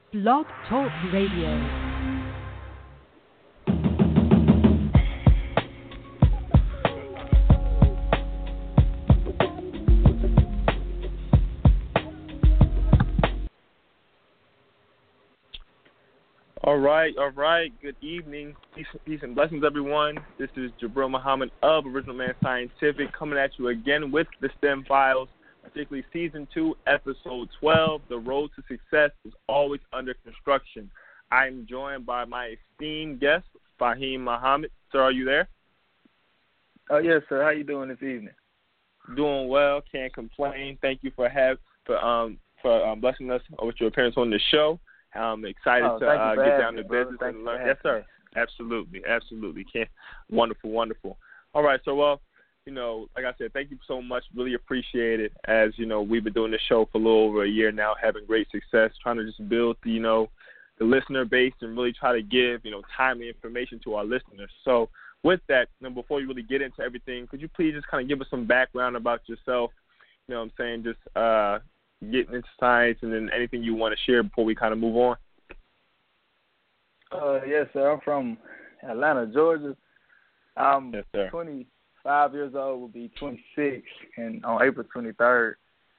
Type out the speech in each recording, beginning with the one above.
Blog Talk Radio. All right. Good evening. Peace and blessings, everyone. This is Jabril Muhammad of Original Man Scientific coming at you again with the STEM Files, particularly Season 2, Episode 12, The Road to Success is Always Under Construction. I am joined by my esteemed guest, Fahim Muhammad. Sir, are you there? Oh, yes, sir. How you doing this evening? Doing well. Can't complain. Thank you for blessing us with your appearance on the show. I'm excited to get down to business and learn. Yes, sir. Absolutely. Wonderful. All right. So, like I said, thank you so much. Really appreciate it. As we've been doing this show for a little over a year now, having great success, trying to just build the listener base and really try to give timely information to our listeners. So, with that, before you really get into everything, could you please just kind of give us some background about yourself? Just getting into science, and then anything you want to share before we kind of move on. Yes, sir. I'm from Atlanta, Georgia. I'm yes, sir. 25 years old. Will be 26, and on April 23rd.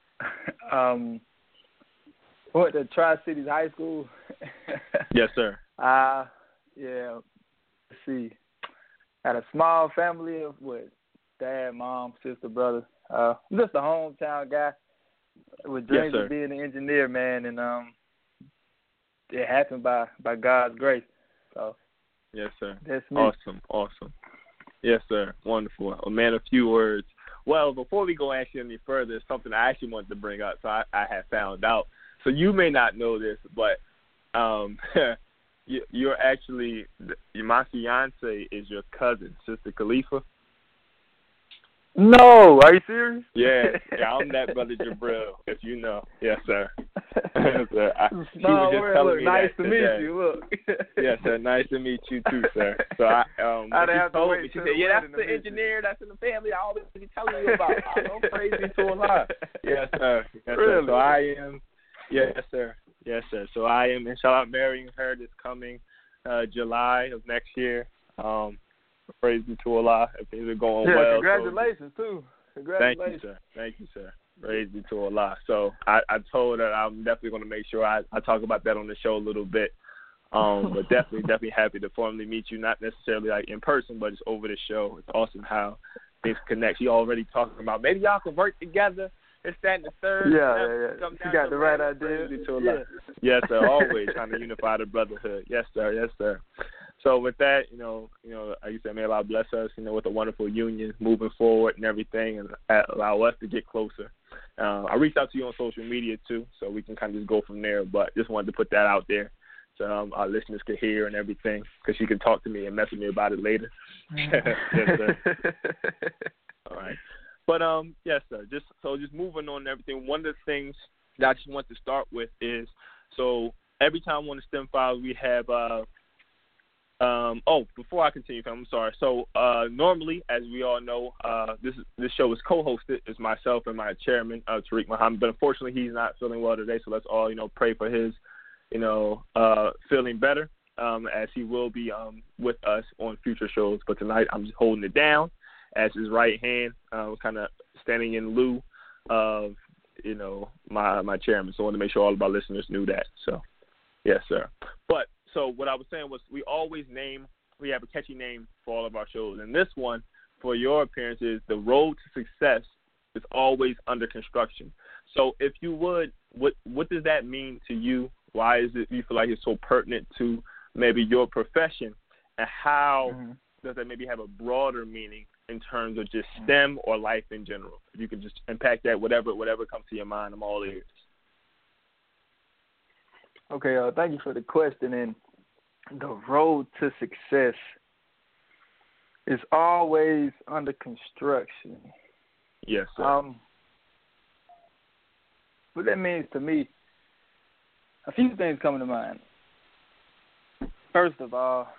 Went to Tri-Cities High School. Yes, sir. Yeah. Let's see. Had a small family with dad, mom, sister, brother. I'm just a hometown guy. With dreams of being an engineer, man, and it happened by God's grace. So, yes, sir. That's me. Awesome. Yes, sir. Wonderful. A man of few words. Well, before we go actually any further, it's something I actually wanted to bring up. So I have found out. So you may not know this, but you're actually my fiance is your cousin, Sister Khalifa. No, are you serious? Yeah, I'm that brother Jabril, if you know. Yes, sir. Yes, sir. She was just telling me nice that to today. meet you. Look. Yes, sir. Nice to meet you too, sir. So she told me, she said, "Yeah, that's the engineer that's in the family I always be telling you about." I'm crazy to a lot. Yes, sir. Yes, really? Sir. So I am. Yes, sir. Yes, sir. So I am, inshallah, marrying her this coming July of next year. Praise be to Allah. If things are going well. Congratulations, too. Congratulations. Thank you, sir. Praise be to Allah. So I told her I'm definitely going to make sure I talk about that on the show a little bit. But definitely happy to formally meet you, not necessarily like in person, but just over the show. It's awesome how things connect. She already talking about maybe y'all can work together. It's that and the third. Yeah. She got the right idea. Yes, sir. Always trying to unify the brotherhood. Yes, sir. So with that, like you said, may Allah bless us, with a wonderful union moving forward and everything, and allow us to get closer. I reached out to you on social media too, so we can kind of just go from there. But just wanted to put that out there so our listeners could hear and everything, because you can talk to me and mess with me about it later. Yes, sir. All right. But yes, sir. Just moving on and everything. One of the things that I just want to start with is, so every time on the STEM Files we have before I continue, I'm sorry. So normally, as we all know, this show is co-hosted. It's myself and my chairman, Tariq Muhammad. But unfortunately, he's not feeling well today. So let's all pray for his feeling better, as he will be with us on future shows. But tonight, I'm just holding it down as his right hand, kind of standing in lieu of my chairman. So I want to make sure all of our listeners knew that. So yes, sir. But so what I was saying was we have a catchy name for all of our shows. And this one, for your appearance, is The Road to Success is Always Under Construction. So if you would, what does that mean to you? Why is it you feel like it's so pertinent to maybe your profession? And how does that maybe have a broader meaning in terms of just STEM or life in general? If you can just unpack that, whatever comes to your mind, I'm all ears. Okay, thank you for the question. And the road to success is always under construction. Yes, sir. What that means to me, a few things come to mind. First of all,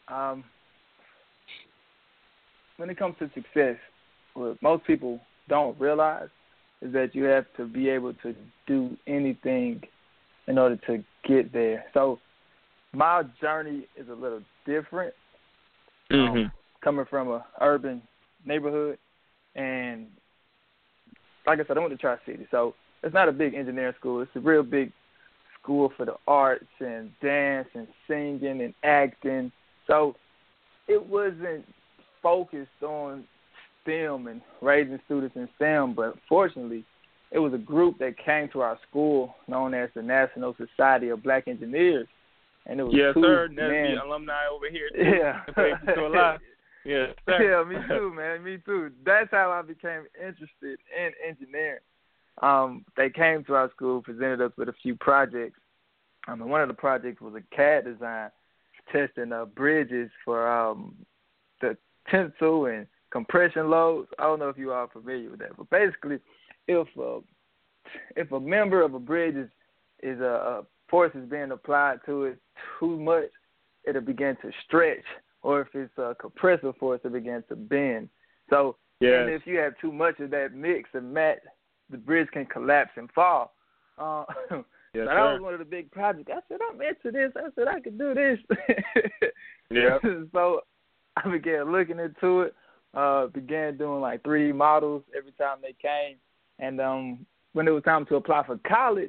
when it comes to success, what most people don't realize is that you have to be able to do anything in order to get there. So my journey is a little different. Coming from a urban neighborhood, and like I said, I went to Tri-City, so it's not a big engineering school. It's a real big school for the arts and dance and singing and acting. So it wasn't focused on STEM and raising students in STEM, but fortunately, it was a group that came to our school known as the National Society of Black Engineers. And it was yes, two sir. men. Alumni over here, too. Yeah. Yeah, sir. Yeah, me too, man. Me too. That's how I became interested in engineering. They came to our school, presented us with a few projects. And one of the projects was a CAD design testing bridges for the tensile and compression loads. I don't know if you are familiar with that, but basically, if a member of a bridge is a force is being applied to it too much, it'll begin to stretch. Or if it's a compressive force, it begins to bend. So, and if you have too much of that mix and match, the bridge can collapse and fall. Yes, so that sir. was one of the big projects. I said, I'm into this. I said, I could do this. Yeah. So I began looking into it, began doing like 3D models every time they came. And when it was time to apply for college,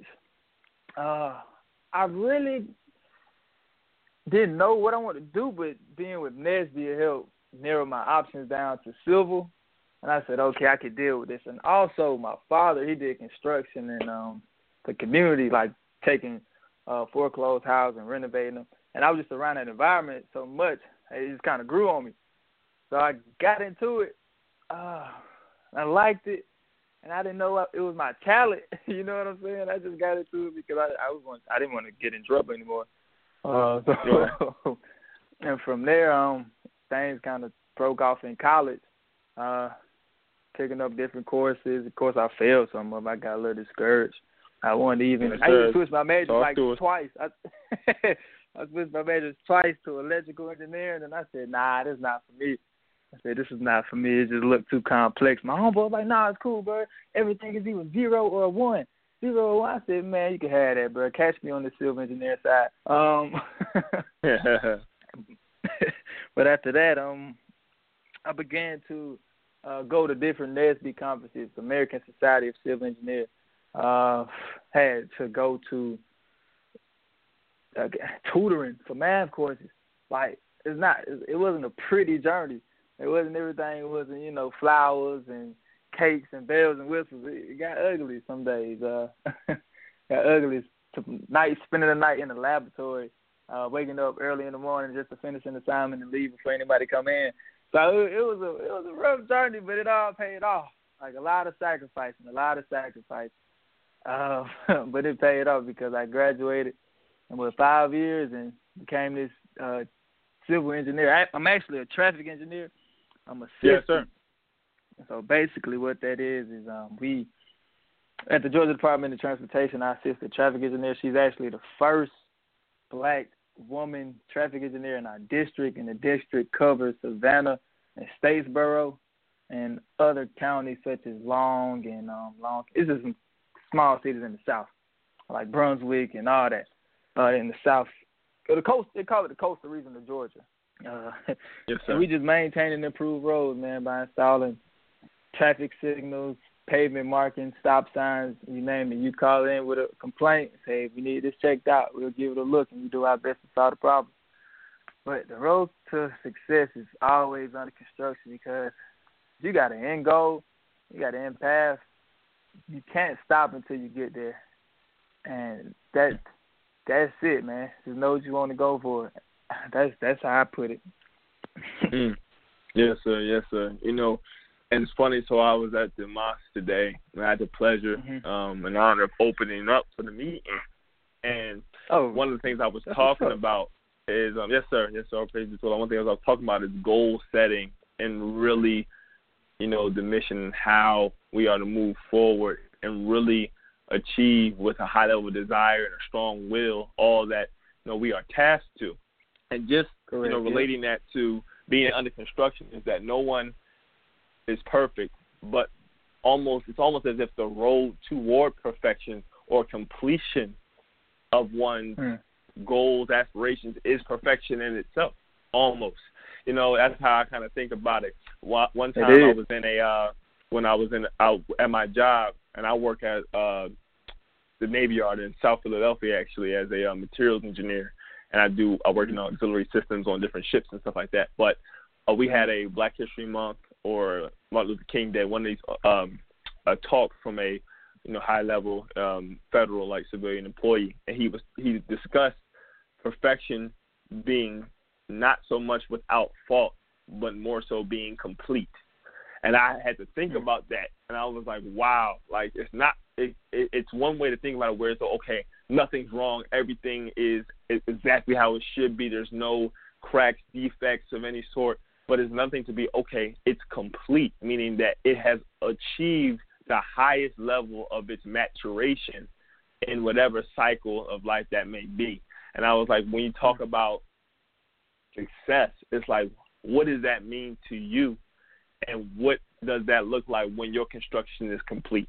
I really didn't know what I wanted to do, but being with NSBE helped narrow my options down to civil. And I said, okay, I could deal with this. And also my father, he did construction in the community, like taking foreclosed houses and renovating them. And I was just around that environment so much, it just kind of grew on me. So I got into it. I liked it. And I didn't know it was my talent. You know what I'm saying? I just got into it because I didn't want to get in trouble anymore. And from there, things kind of broke off in college, picking up different courses. Of course, I failed some of them. I got a little discouraged. I even switched my major twice. I switched my majors twice to electrical engineering, and I said, nah, this is not for me. I said, this is not for me. It just looked too complex. My homeboy was like, nah, it's cool, bro. Everything is either 0 or 1. 0 or 1. I said, man, you can have that, bro. Catch me on the civil engineer side. But after that, I began to go to different NSBE conferences, American Society of Civil Engineers. Had to go to tutoring for math courses. Like, it wasn't a pretty journey. It wasn't everything. It wasn't, flowers and cakes and bells and whistles. It got ugly some days. Got ugly. Spending the night in the laboratory, waking up early in the morning just to finish an assignment and leave before anybody come in. So it was a rough journey, but it all paid off. Like a lot of sacrifice. But it paid off because I graduated in 5 years and became this civil engineer. I'm actually a traffic engineer. I'm a assistant. Yes, sir. So basically what that is we, at the Georgia Department of Transportation, I assist the traffic engineer. She's actually the first black woman traffic engineer in our district, and the district covers Savannah and Statesboro and other counties such as Long and It's just some small cities in the South, like Brunswick and all that in the South. The coast, they call it the coastal region of Georgia. Yes, sir. And we just maintain and improve roads, man, by installing traffic signals, pavement markings, stop signs, you name it. You call in with a complaint, say, if we need this checked out, we'll give it a look, and we do our best to solve the problem. But the road to success is always under construction because you got an end goal, you got an end path. You can't stop until you get there. And that's it, man. Just know what you want to go for. That's how I put it. Yes, sir. Yes, sir. And it's funny. So I was at the mosque today, and I had the pleasure and honor of opening up for the meeting. And one of the things I was talking about is, yes, sir. Praise the Lord. One thing I was talking about is goal setting and really, the mission, how we are to move forward and really achieve with a high level of desire and a strong will all that we are tasked to. And just relating that to being under construction is that no one is perfect, but it's almost as if the road toward perfection or completion of one's goals, aspirations is perfection in itself, almost. You know, that's how I kind of think about it. One time I was in when I was out at my job, and I work at the Navy Yard in South Philadelphia, actually, as a materials engineer, and I work in auxiliary systems on different ships and stuff like that. But we had a Black History Month or Martin Luther King Day, one of these a talk from a high level federal civilian employee, and he discussed perfection being not so much without fault, but more so being complete. And I had to think about that, and I was like, wow, it's not. It's one way to think about it, where it's okay, nothing's wrong, everything is exactly how it should be. There's no cracks, defects of any sort. But it's nothing to be okay. It's complete, meaning that it has achieved the highest level of its maturation in whatever cycle of life that may be. And I was like, when you talk about success, it's like, what does that mean to you? And what does that look like when your construction is complete?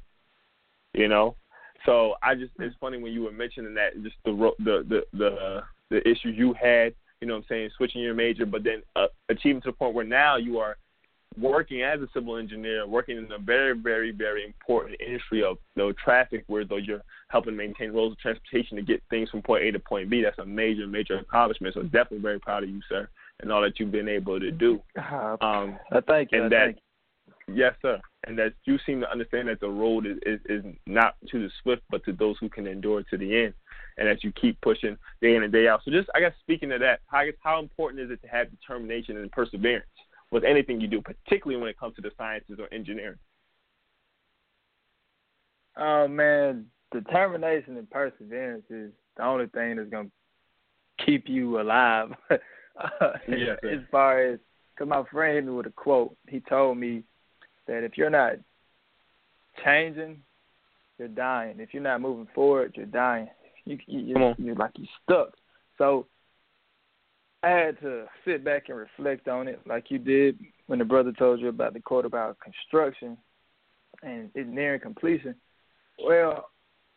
So it's funny when you were mentioning that, just the issues you had, switching your major, but then achieving to the point where now you are working as a civil engineer, working in a very, very, very important industry of traffic, where you're helping maintain roads of transportation to get things from point A to point B. That's a major, major accomplishment. So definitely very proud of you, sir, and all that you've been able to do. Thank you. Yes, sir. And that you seem to understand that the road is not to the swift, but to those who can endure to the end, and that you keep pushing day in and day out. So just, I guess, speaking of that, how important is it to have determination and perseverance with anything you do, particularly when it comes to the sciences or engineering? Oh, man, determination and perseverance is the only thing that's going to keep you alive. Yes, as far as, because my friend hit me with a quote. He told me that if you're not changing, you're dying. If you're not moving forward, you're dying. You're stuck. So I had to sit back and reflect on it, like you did when the brother told you about the quote about construction and it nearing completion. Well,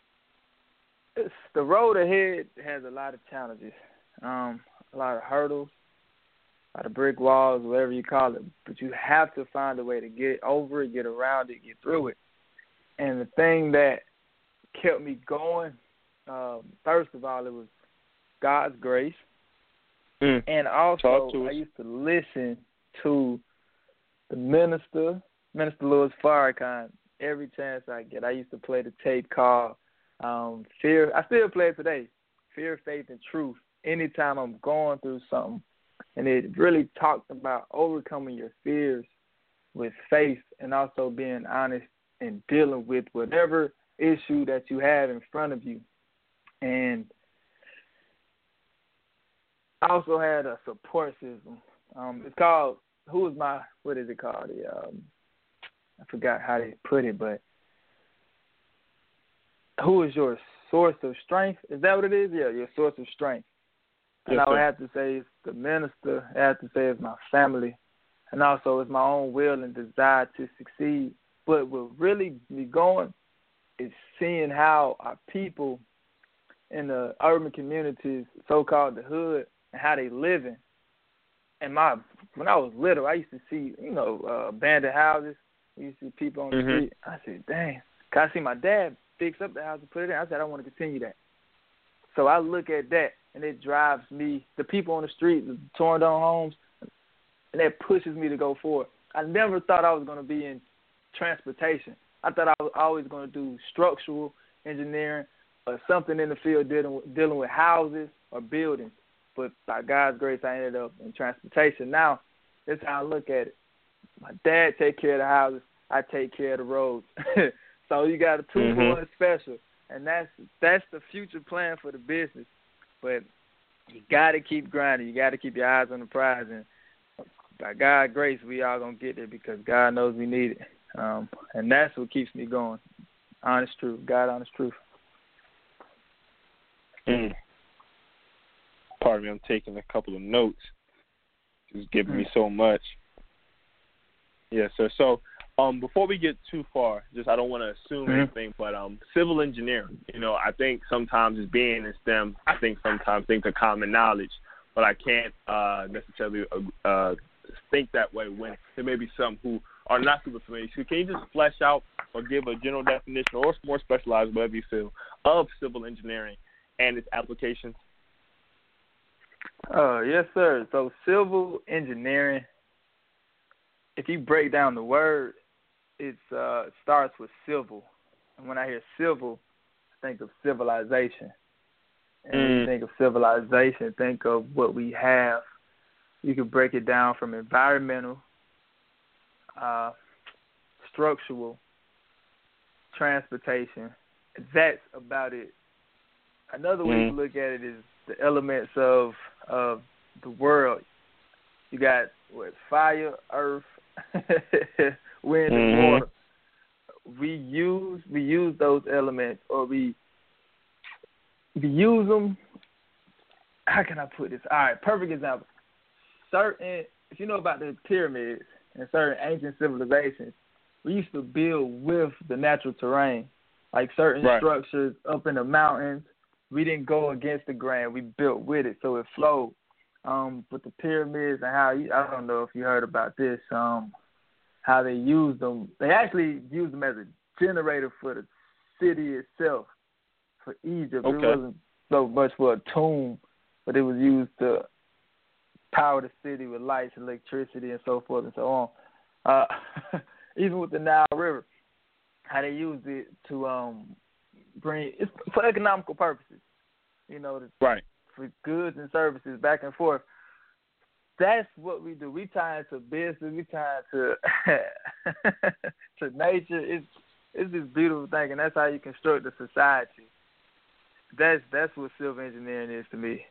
the road ahead has a lot of challenges, a lot of hurdles, a lot of brick walls, whatever you call it. But you have to find a way to get over it, get around it, get through it. And the thing that kept me going, first of all, it was God's grace. And also, I used to listen to the Minister Louis Farrakhan, every chance I get. I used to play the tape called Fear. I still play it today, Fear, Faith, and Truth, anytime I'm going through something. And it really talked about overcoming your fears with faith, and also being honest and dealing with whatever issue that you have in front of you. And I also had a support system. It's called, what is it called? I forgot how they put it, but who is your source of strength? Is that what it is? Yeah, your source of strength. And I would have to say it's the minister. I have to say it's my family. And also it's my own will and desire to succeed. But what really be going is seeing how our people in the urban communities, so-called the hood, and how they living. And when I was little, I used to see, abandoned houses. We used to see people on the street. I said, dang. 'Cause I see my dad fix up the house and put it in. I said, I want to continue that. So I look at that, and it drives me, the people on the street, the torn down homes, and that pushes me to go forward. I never thought I was going to be in transportation. I thought I was always going to do structural engineering or something in the field dealing with houses or buildings. But by God's grace, I ended up in transportation. Now, that's how I look at it. My dad take care of the houses. I take care of the roads. So you got a 2-for-1 special. And that's the future plan for the business. But you got to keep grinding. You got to keep your eyes on the prize. And by God's grace, we all going to get there because God knows we need it. And that's what keeps me going. Honest truth. God, honest truth. Pardon me, I'm taking a couple of notes. It's giving me so much. Yes, sir. So Before we get too far, just I don't want to assume anything, but civil engineering, I think sometimes as being in STEM, I think sometimes things are common knowledge, but I can't necessarily think that way when there may be some who are not super familiar. So can you just flesh out or give a general definition or more specialized, whatever you feel, of civil engineering and its applications? Yes, sir. So civil engineering, if you break down the word, it starts with civil. And when I hear civil, I think of civilization. And when you think of civilization, think of what we have. You could break it down from environmental, structural, transportation. That's about it. Another way to look at it is the elements of the world. You got fire, earth, wind, and water. We use those elements, or we use them. How can I put this? All right, perfect example. If you know about the pyramids and certain ancient civilizations, we used to build with the natural terrain, like certain structures up in the mountains. We didn't go against the grain. We built with it, so it flowed. With the pyramids and I don't know if you heard about this, how they used them. They actually used them as a generator for the city itself, for Egypt. Okay. It wasn't so much for a tomb, but it was used to power the city with lights, electricity, and so forth and so on. Even with the Nile River, how they used it to bring it's for economical purposes, for goods and services back and forth. That's what we do. We tie into business. We tie into to nature. It's this beautiful thing, and that's how you construct a society. That's what civil engineering is to me.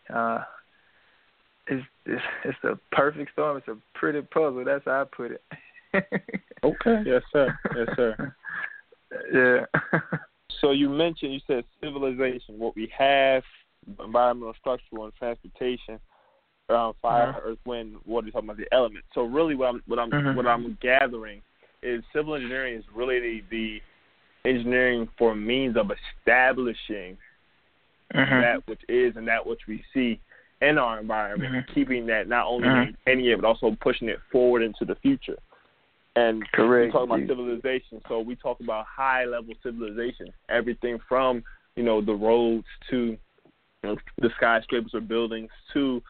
It's a perfect storm. It's a pretty puzzle. That's how I put it. Okay. Yes, sir. Yes, sir. Yeah. So you said civilization, what we have, environmental, structural, and transportation, fire, earth, wind, water. You're talking about the elements. So really, what I'm gathering is civil engineering is really the engineering for means of establishing that which is and that which we see in our environment, keeping that, not only maintaining it, but also pushing it forward into the future. And we talk about civilization, so we talk about high-level civilization, everything from, the roads to the skyscrapers or buildings to,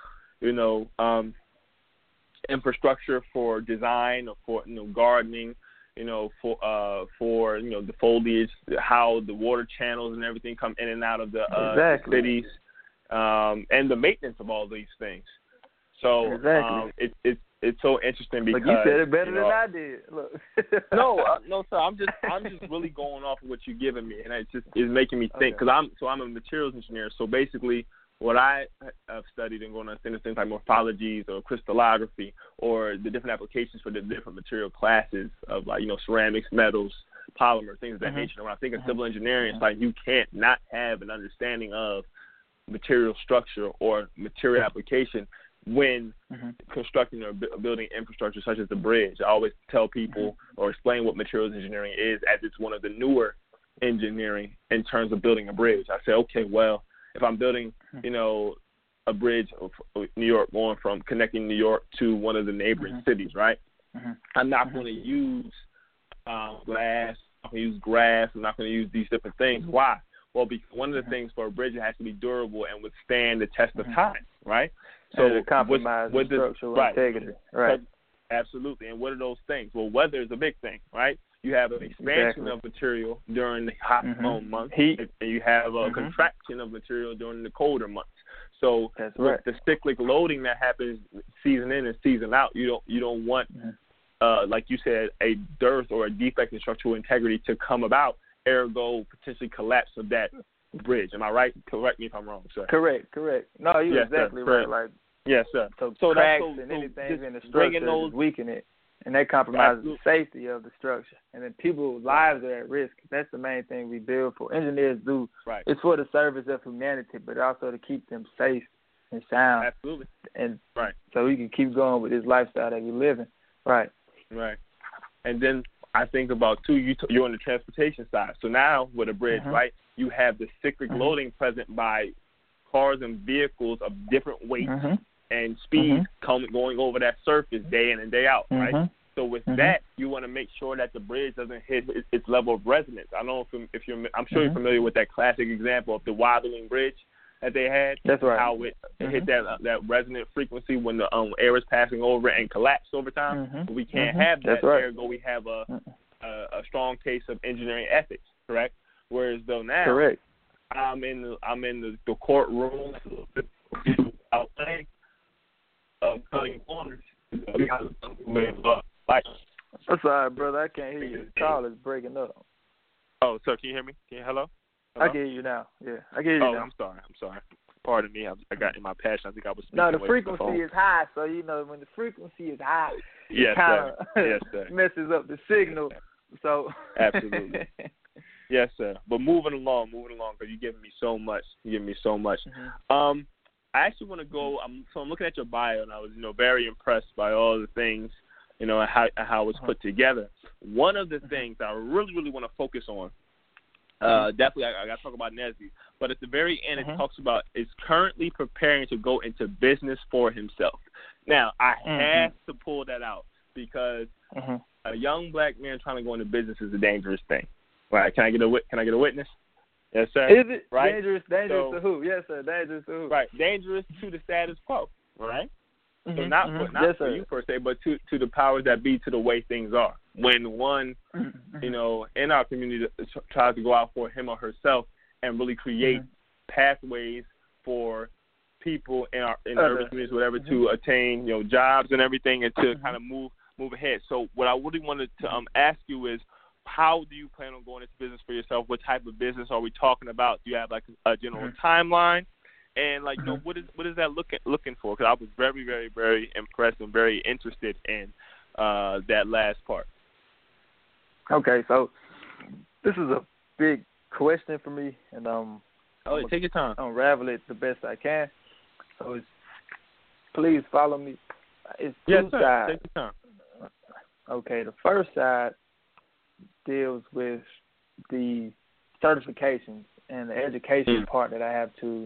infrastructure for design or for, gardening, for the foliage, how the water channels and everything come in and out of the cities, and the maintenance of all these things. So it's so interesting because you said it better than I did. Look. no, sir. I'm just really going off of what you're giving me, and it just is making me think. Because I'm a materials engineer. So basically, what I have studied and going to understand things like morphologies or crystallography or the different applications for the different material classes of ceramics, metals, polymer, things of that nature. And when I think of civil engineering, it's like you can't not have an understanding of material structure or material application when constructing or building infrastructure such as the bridge. I always tell people or explain what materials engineering is, as it's one of the newer engineering in terms of building a bridge. I say, okay, well, if I'm building, a bridge of New York, going from connecting New York to one of the neighboring cities, right? I'm not going to use glass. I'm going to use grass. I'm not going to use these different things. Why? Well, because one of the things for a bridge, it has to be durable and withstand the test of time, right? So to compromise the structural integrity. Right. Absolutely. And what are those things? Well, weather is a big thing, right? You have an expansion of material during the hot months, heat, and you have a contraction of material during the colder months. So with the cyclic loading that happens season in and season out, you don't want, like you said, a dearth or a defect in structural integrity to come about, ergo potentially collapse of that bridge. Am I right? Correct me if I'm wrong, sir. Correct. No, you're exactly right. Like, yes, sir. So cracks and anything in the structure weaken it, and that compromises the safety of the structure. And then people's lives are at risk. That's the main thing we build for. Engineers do. Right. It's for the service of humanity, but also to keep them safe and sound. Absolutely. And so we can keep going with this lifestyle that we live in. Right. Right. And then I think about too. You're on the transportation side, so now with a bridge, right? You have the cyclic loading present by cars and vehicles of different weights and speeds going over that surface day in and day out, right? So with that, you want to make sure that the bridge doesn't hit its level of resonance. I don't know if you're, I'm sure you're familiar with that classic example of the wobbling bridge that they had. That's right. How it hit that resonant frequency when the air is passing over and collapsed over time. We can't have that. That's right. Ergo, we have a strong case of engineering ethics, correct? Whereas though now, correct. I'm in the courtroom out there, cutting corners. That's all right, brother. I can't hear you. The call is breaking up. Oh, so can you hear me? Hello? I can hear you now. Yeah, I can hear you now. I'm sorry. Pardon me. I got in my passion. I think I was speaking. No, the frequency is high, so when the frequency is high, yes, it kind sir. of messes up the signal. So absolutely. Yes, sir. But moving along, because you're giving me so much. I actually want to go. I'm looking at your bio, and I was, very impressed by all the things, and how it's put together. One of the things I really, really want to focus on, definitely, I got to talk about Nesby. But at the very end, it talks about is currently preparing to go into business for himself. Now, I have to pull that out because a young black man trying to go into business is a dangerous thing. Right? Can I get a witness? Yes, sir. Is it right? Dangerous to who? Yes, sir. Dangerous to who? Right. Dangerous to the status quo. Right. So not for you per se, but to the powers that be, to the way things are. When one, in our community tries to go out for him or herself and really create pathways for people in urban communities, whatever, to attain, jobs and everything, and to kind of move ahead. So what I really wanted to ask you is, how do you plan on going into business for yourself? What type of business are we talking about? Do you have like a general timeline? And what is that looking for? Because I was very, very, very impressed and very interested in that last part. Okay, so this is a big question for me, and take your time. Unravel it the best I can. So please follow me. It's two sides. Take your time. Okay, the first side deals with the certifications and the education part that I have to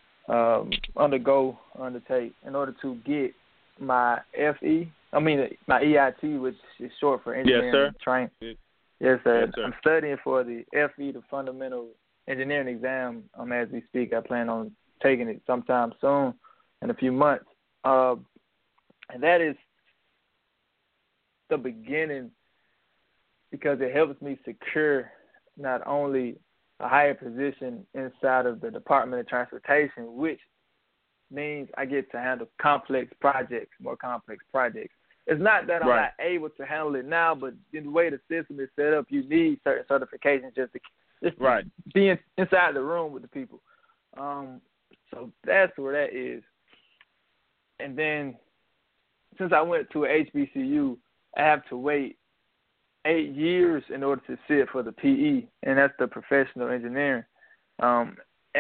undertake in order to get my my EIT, which is short for engineering training. Yes, sir. I'm studying for the FE, the Fundamental Engineering Exam. As we speak, I plan on taking it sometime soon, in a few months. And that is the beginning, because it helps me secure not only a higher position inside of the Department of Transportation, which means I get to handle more complex projects. It's not that I'm not able to handle it now, but in the way the system is set up, you need certain certifications just to be inside the room with the people. So that's where that is. And then since I went to a HBCU, I have to wait 8 years in order to sit for the PE, and that's the professional engineering. But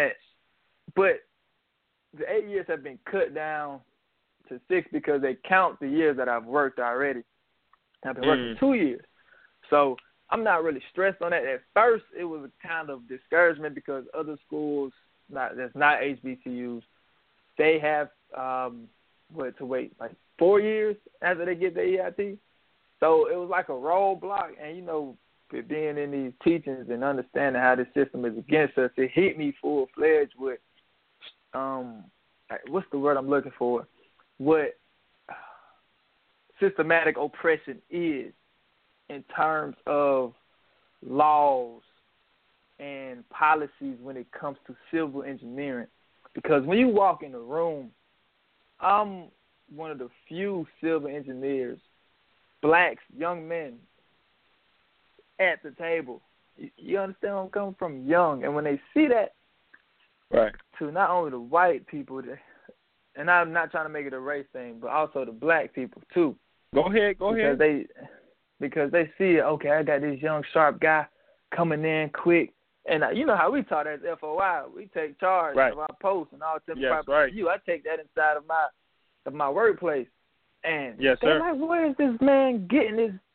the 8 years have been cut down to 6 because they count the years that I've worked already. I've been working 2 years. So I'm not really stressed on that. At first, it was a kind of discouragement because other schools that's not HBCUs, they have to wait like 4 years after they get their EIT. So it was like a roadblock, and being in these teachings and understanding how this system is against us, it hit me full-fledged with, what's the word I'm looking for? What systematic oppression is in terms of laws and policies when it comes to civil engineering. Because when you walk in the room, I'm one of the few civil engineers, blacks, young men, at the table. You understand where I'm coming from? Young. And when they see that, to not only the white people, and I'm not trying to make it a race thing, but also the black people too. Go ahead. Because they see, okay, I got this young, sharp guy coming in quick. And you know how we taught at FOI. We take charge of our posts and all you. I take that inside of my workplace. And they're like, where is this man getting this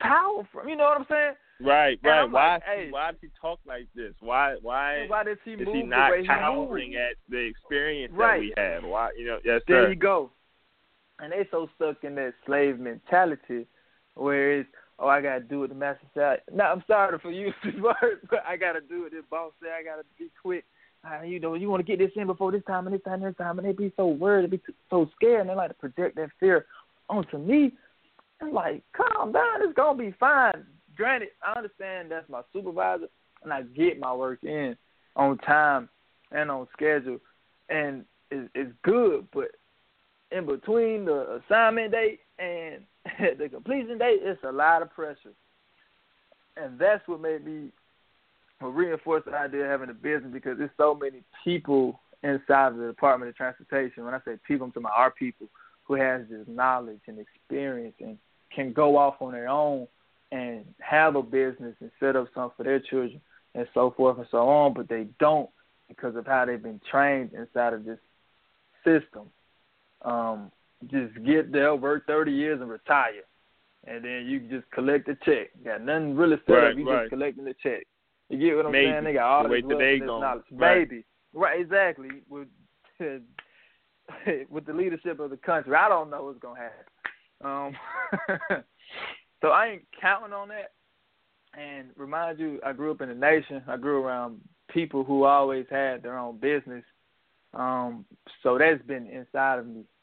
power from? You know what I'm saying? Right. Why does he talk like this? Why does he move he not the way cowering at the experience right. that we have? Why, yes, sir. There you go. And they so stuck in that slave mentality where it's, oh, I got to do what the master said. No, I'm sorry for using this word, but I got to do what this boss said. I got to be quick. You want to get this in before this time and this time and this time. And they be so worried, they be so scared, and they like to project that fear onto me. I'm like, calm down. It's going to be fine. Granted, I understand that's my supervisor, and I get my work in on time and on schedule, and it's good, but in between the assignment date and the completion date, it's a lot of pressure. And that's what reinforced the idea of having a business, because there's so many people inside of the Department of Transportation. When I say people, I'm talking about our people who has this knowledge and experience and can go off on their own and have a business and set up something for their children and so forth and so on, but they don't because of how they've been trained inside of this system. Just get there, work 30 years and retire. And then you just collect a check. Got nothing really set up. You just collecting the check. You get what I'm saying? They got all this knowledge. Maybe. Right, exactly. With the leadership of the country, I don't know what's going to happen. So I ain't counting on that. And remind you, I grew up in the nation. I grew around people who always had their own business. So that's been inside of me.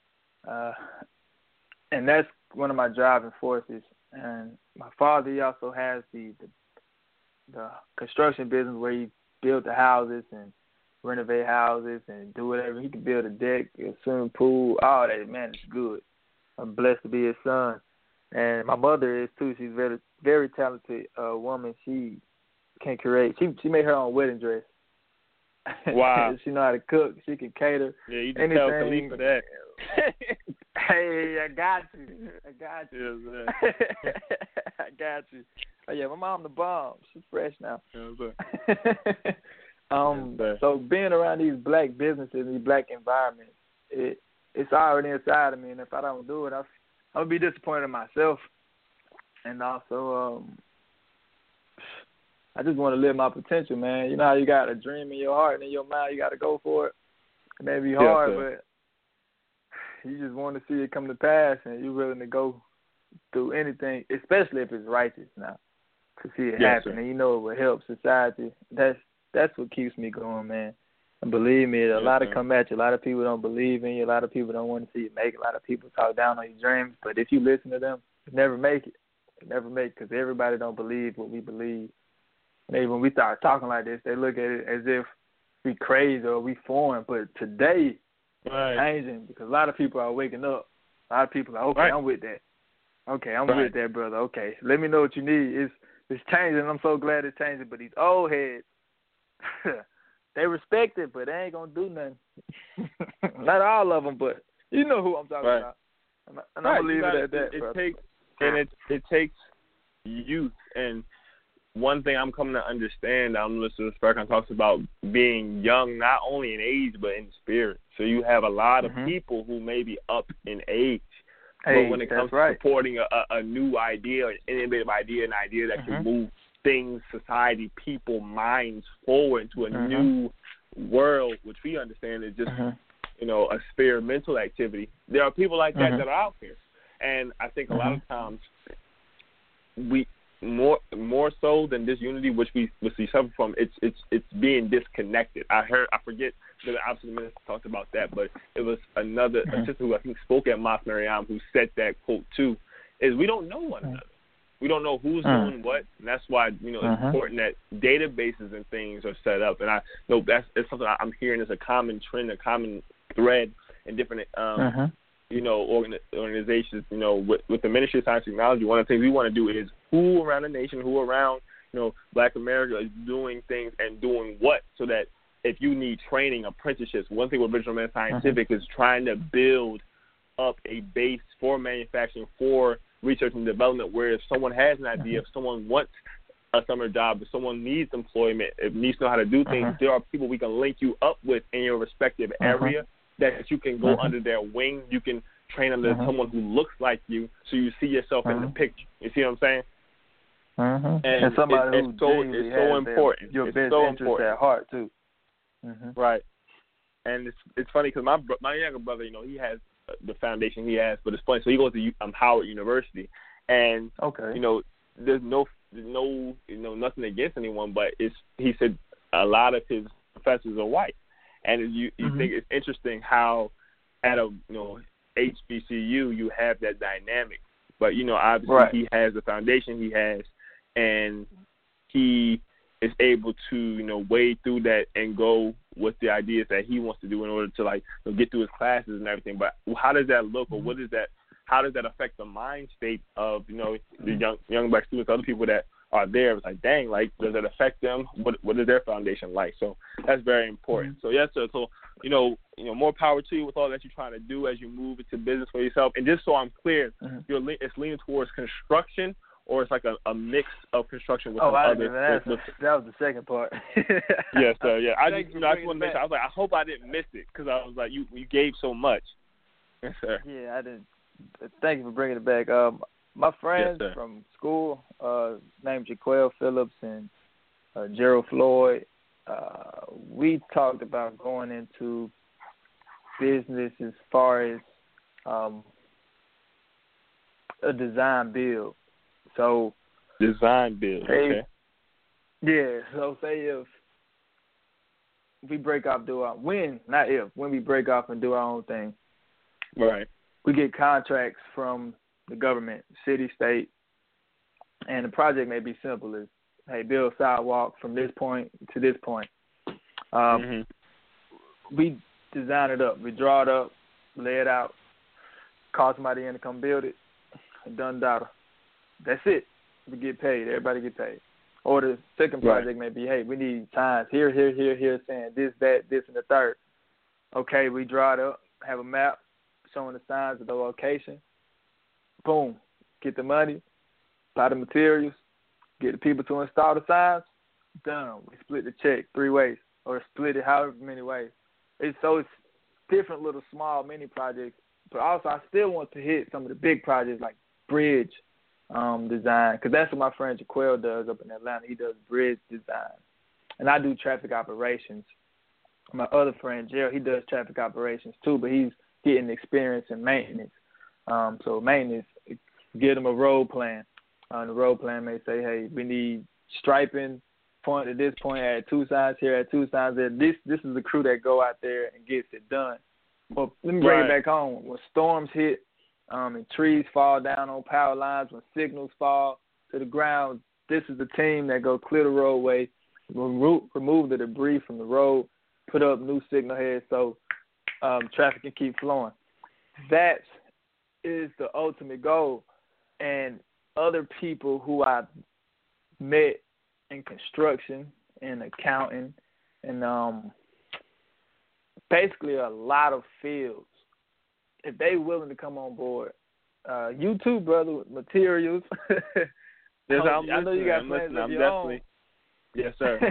And that's one of my driving forces. And my father, he also has the construction business where he built the houses and renovate houses and do whatever. He can build a deck, a swimming pool, all that. Man, it's good. I'm blessed to be his son. And my mother is too. She's a very, very talented woman. She can create. She made her own wedding dress. Wow. She know how to cook. She can cater. Yeah, you just tell Khalif for that. Hey, I got you. Yes, I got you. Oh, yeah, my mom the bomb. She's fresh now. Yes, sir. So being around these black businesses, these black environments, it's already inside of me, and if I don't do it, I'm gonna be disappointed in myself. And also, I just want to live my potential, man. You know how you got a dream in your heart and in your mind, you got to go for it. It may be hard, but you just want to see it come to pass, and you're willing to go through anything, especially if it's righteous now, to see it happen. Sir. And you know it will help society. That's what keeps me going, man. And believe me, a lot of come at you. A lot of people don't believe in you. A lot of people don't want to see you make it. A lot of people talk down on your dreams. But if you listen to them, you never make it. You never make it, because everybody don't believe what we believe. And when we start talking like this, they look at it as if we crazy or we foreign. But today, it's changing, because a lot of people are waking up. A lot of people are, okay, I'm with that. Okay, I'm with that, brother. Okay, let me know what you need. It's changing. I'm so glad it's changing. But these old heads, they respect it, but they ain't going to do nothing. Not all of them, but you know who I'm talking about. And I'm going to leave it at that, it takes youth. And one thing I'm coming to understand, I'm listening to Sparkon talks about being young, not only in age, but in spirit. So you have a lot of people who may be up in age. But when it comes to supporting a new idea, an innovative idea, an idea that can move things, society, people, minds forward into a new world, which we understand is just, a experimental activity. There are people like that that are out there. And I think a lot of times we more so than this unity, which we suffer from, it's being disconnected. I forget that obviously the minister talked about that, but it was another sister who I think spoke at Mount Mariam who said that quote too, is we don't know one another. We don't know who's doing what, and that's why, it's important that databases and things are set up. And I know it's something I'm hearing as a common trend, a common thread in different organizations, with the Ministry of Science and Technology. One of the things we want to do is who around the nation, who around, Black America is doing things and doing what, so that if you need training, apprenticeships, one thing with Original Man Scientific is trying to build up a base for manufacturing, for research and development, where if someone has an idea, if someone wants a summer job, if someone needs employment, if needs to know how to do things, there are people we can link you up with in your respective area that you can go under their wing. You can train under someone who looks like you, so you see yourself in the picture. You see what I'm saying? And somebody who it's so important. Your it's best so interest important. at heart too. Right. And it's funny because my younger brother, he has the foundation he has, but it's funny. So he goes to Howard University, and there's no nothing against anyone, but he said a lot of his professors are white, and you think it's interesting how at a HBCU you have that dynamic, but obviously he has the foundation he has, and he is able to wade through that and go with the ideas that he wants to do in order to get through his classes and everything. But how does that look, or what is that? How does that affect the mind state of the young black students, other people that are there? It's like, dang, does it affect them? What is their foundation like? So that's very important. So yes, sir. So more power to you with all that you're trying to do as you move into business for yourself. And just so I'm clear, it's leaning towards construction, or it's like a mix of construction with some other. That was the second part. Yes, sir. Yeah, I just want to make sure. I was like, I hope I didn't miss it, because I was like, you gave so much. Yes, sir. Yeah, I didn't. Thank you for bringing it back. My friends from school, named Jaquel Phillips and Gerald Floyd, we talked about going into business as far as a design build. So design build, okay. Yeah, so say if we break off, when we break off and do our own thing, right? We get contracts from the government, city, state, and the project may be simple as, hey, build a sidewalk from this point to this point. We design it up, we draw it up, lay it out, call somebody in to come build it, done data. That's it. We get paid. Everybody get paid. Or the second project may be, hey, we need signs here, saying this, that, this, and the third. Okay, we draw it up, have a map showing the signs of the location. Boom. Get the money, buy the materials, get the people to install the signs. Done. We split the check 3 ways, or split it however many ways. It's different little small mini projects, but also I still want to hit some of the big projects like bridge design, because that's what my friend Jaquel does up in Atlanta. He does bridge design, and I do traffic operations. My other friend Gerald, he does traffic operations too, but he's getting experience in maintenance. So maintenance, get him a road plan. The road plan may say, hey, we need striping, point at this point, add 2 signs here, add 2 signs there. This is the crew that go out there and gets it done. Well, let me bring it back home. When storms hit, and trees fall down on power lines, when signals fall to the ground, this is the team that go clear the roadway, remove the debris from the road, put up new signal heads so traffic can keep flowing. That is the ultimate goal. And other people who I've met in construction and accounting and basically a lot of fields, if they willing to come on board, you too, brother, with materials. Yes, I know you got plans of your own. Yes, sir.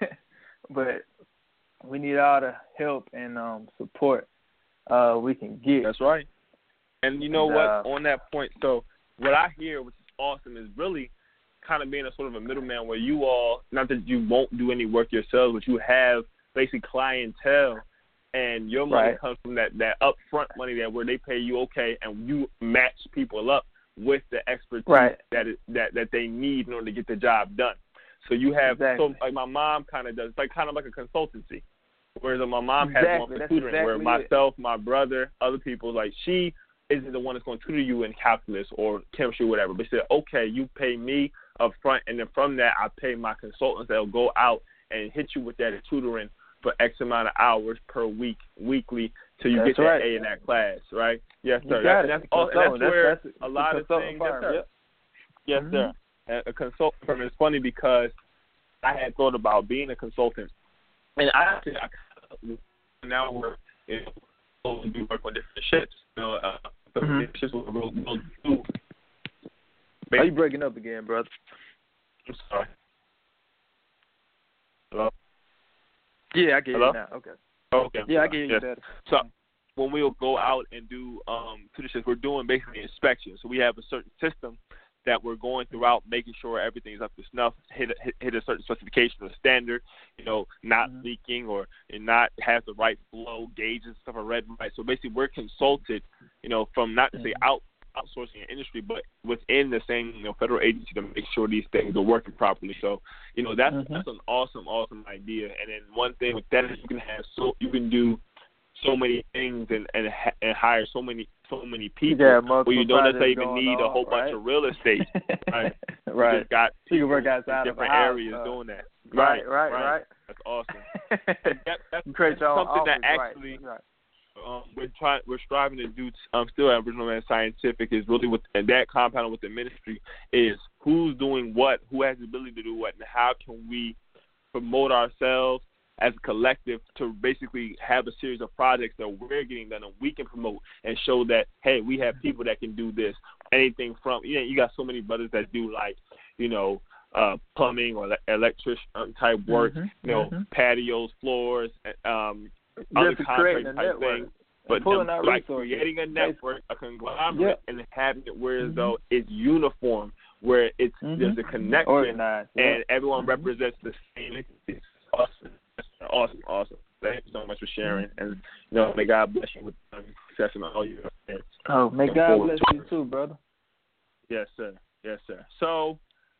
But we need all the help and support we can get. That's right. And you know what? On that point, so what I hear, which is awesome, is really kind of being a sort of a middleman where you all, not that you won't do any work yourselves, but you have basically clientele, and your money comes from that upfront money where they pay you, okay, and you match people up with the expertise that they need in order to get the job done. So you have, so like my mom kind of does, kind of like a consultancy. Whereas my mom has one for tutoring, where myself, my brother, other people, like she isn't the one that's going to tutor you in calculus or chemistry or whatever. But she said, okay, you pay me up front, and then from that I pay my consultants that'll go out and hit you with that tutoring for X amount of hours per week, weekly, till you get that A in that class, right? Yes, sir. That's where a lot of things. Yes, sir. Yes, sir. A consultant firm is funny because I had thought about being a consultant, and I now we're supposed to do work on different ships. Ships we'll do. Are you breaking up again, brother? I'm sorry. Hello? Yeah, I get you now. Okay. Okay. Yeah, I get you better. So when we'll go out and do traditions, we're doing basically inspection. So we have a certain system that we're going throughout, making sure everything's up to snuff, hit a certain specification or standard, not leaking or not have the right flow gauges and stuff are read right. So basically, we're consulted, from not to say outsourcing an industry, but within the same federal agency to make sure these things are working properly. So that's an awesome idea. And then one thing with that is you can do so many things and hire so many people where you don't necessarily even need a whole bunch of real estate. Right. Right. You just got you can work outside different of areas doing that. Right. That's awesome. That's create your own something office, that actually we're striving to do. Still at Original Man Scientific is really and that compound with the ministry is who's doing what, who has the ability to do what, and how can we promote ourselves as a collective to basically have a series of projects that we're getting done and we can promote and show that, hey, we have people that can do this. Anything from, you got so many brothers that do plumbing or electrician type work, patios, floors, other contract type things. But creating a network, a conglomerate, and having it where as though it's uniform, where it's there's a connection and everyone represents the same entity. Awesome. Thank you so much for sharing, and may God bless you with success in all your affairs. Oh, may God bless you too, brother. Yes, sir. So,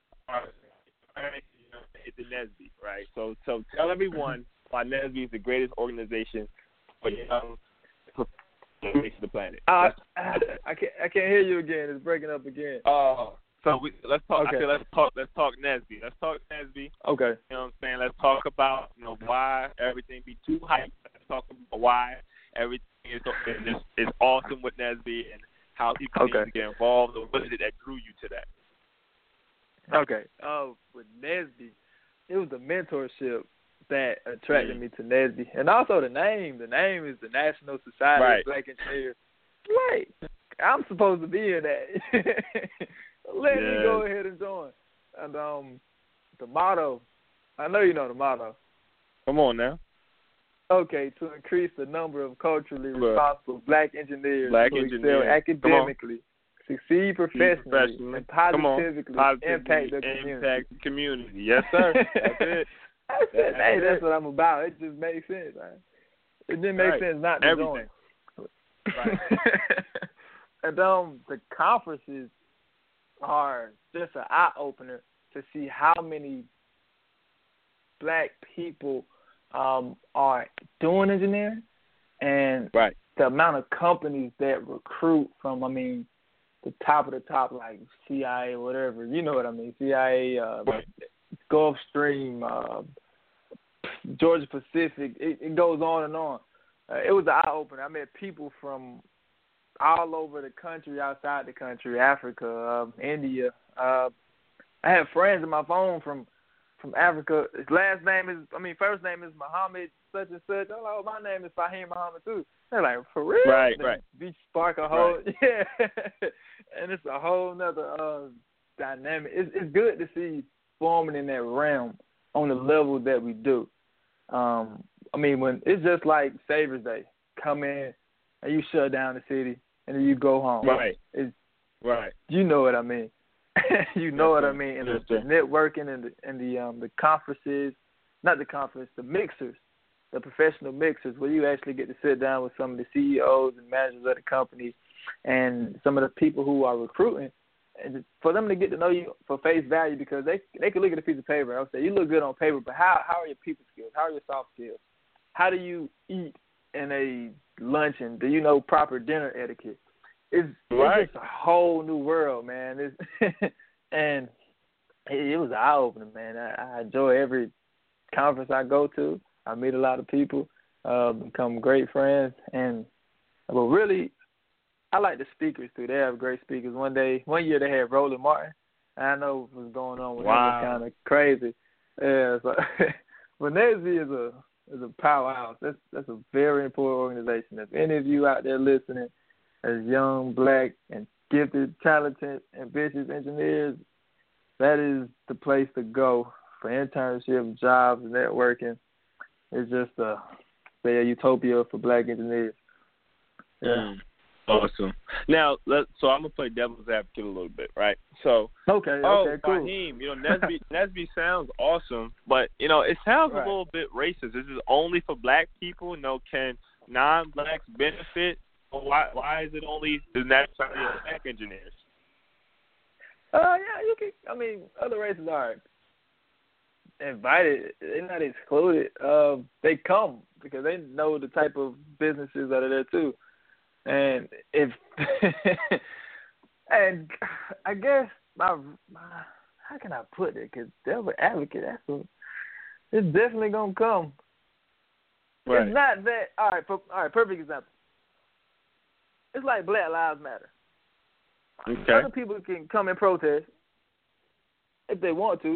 hit the NSBE, right? So tell everyone why NSBE is the greatest organization for young professionals on the planet. I can't hear you again. It's breaking up again. So let's talk. Okay. I said let's talk NSBE. Let's talk NSBE. Okay. You know what I'm saying? Let's talk about why everything be too hyped. Let's talk about why everything is awesome with NSBE and how people need to get involved. Or what is it that drew you to that? Okay. With NSBE, it was the mentorship that attracted me to NSBE, and also the name. The name is the National Society of Black Engineers. Like, I'm supposed to be in that. Let me go ahead and join. And the motto, I know you know the motto. Come on now. Okay, to increase the number of culturally responsible black engineers who excel academically, succeed professionally, and positively impact the community. Yes, sir. That's it. That's what I'm about. It just makes sense, man. It didn't make sense not to join. Right. And the conferences are just an eye-opener to see how many black people are doing engineering and the amount of companies that recruit from, the top of the top, like CIA, whatever. You know what I mean? CIA, Gulfstream, Georgia Pacific. It goes on and on. It was an eye-opener. I met people from all over the country, outside the country, Africa, India. I have friends in my phone from Africa. His first name is Muhammad such and such. I'm like, my name is Fahim Muhammad too. They're like, for real? Right. Beach spark a whole, and it's a whole nother dynamic. It's good to see forming in that realm on the level that we do. When it's just like Savior's Day, come in and you shut down the city and then you go home. Right. You know what I mean. You know what I mean. And the networking and the conferences, not the conference, the mixers, the professional mixers, where you actually get to sit down with some of the CEOs and managers of the company and some of the people who are recruiting, and for them to get to know you for face value, because they can look at a piece of paper and I'll say, you look good on paper, but how are your people skills? How are your soft skills? How do you eat in a luncheon? Do you know proper dinner etiquette? It's just a whole new world, man. And it was eye-opening, man. I enjoy every conference I go to. I meet a lot of people, become great friends, but really, I like the speakers too. They have great speakers. One year they had Roland Martin. I know what was going on with him was kind of crazy. Yeah, so but NSBE is a powerhouse. That's a very important organization. If any of you out there listening, as young, black, and gifted, talented, ambitious engineers, that is the place to go for internship, jobs, networking. It's just a utopia for black engineers. Yeah. Awesome. Now, so I'm gonna play devil's advocate a little bit, right? So, okay, cool. Fahim, Nesby sounds awesome, but it sounds a little bit racist. This is only for black people. Can non-blacks benefit? Or why is it only the necessarily black engineers? Yeah, you can. I mean, other races are invited. They're not excluded. They come because they know the type of businesses that are there too. And if and I guess my how can I put it? Because devil advocate, it's definitely gonna come. Right. It's not that. All right. Perfect example. It's like Black Lives Matter. Okay. Other people can come and protest if they want to.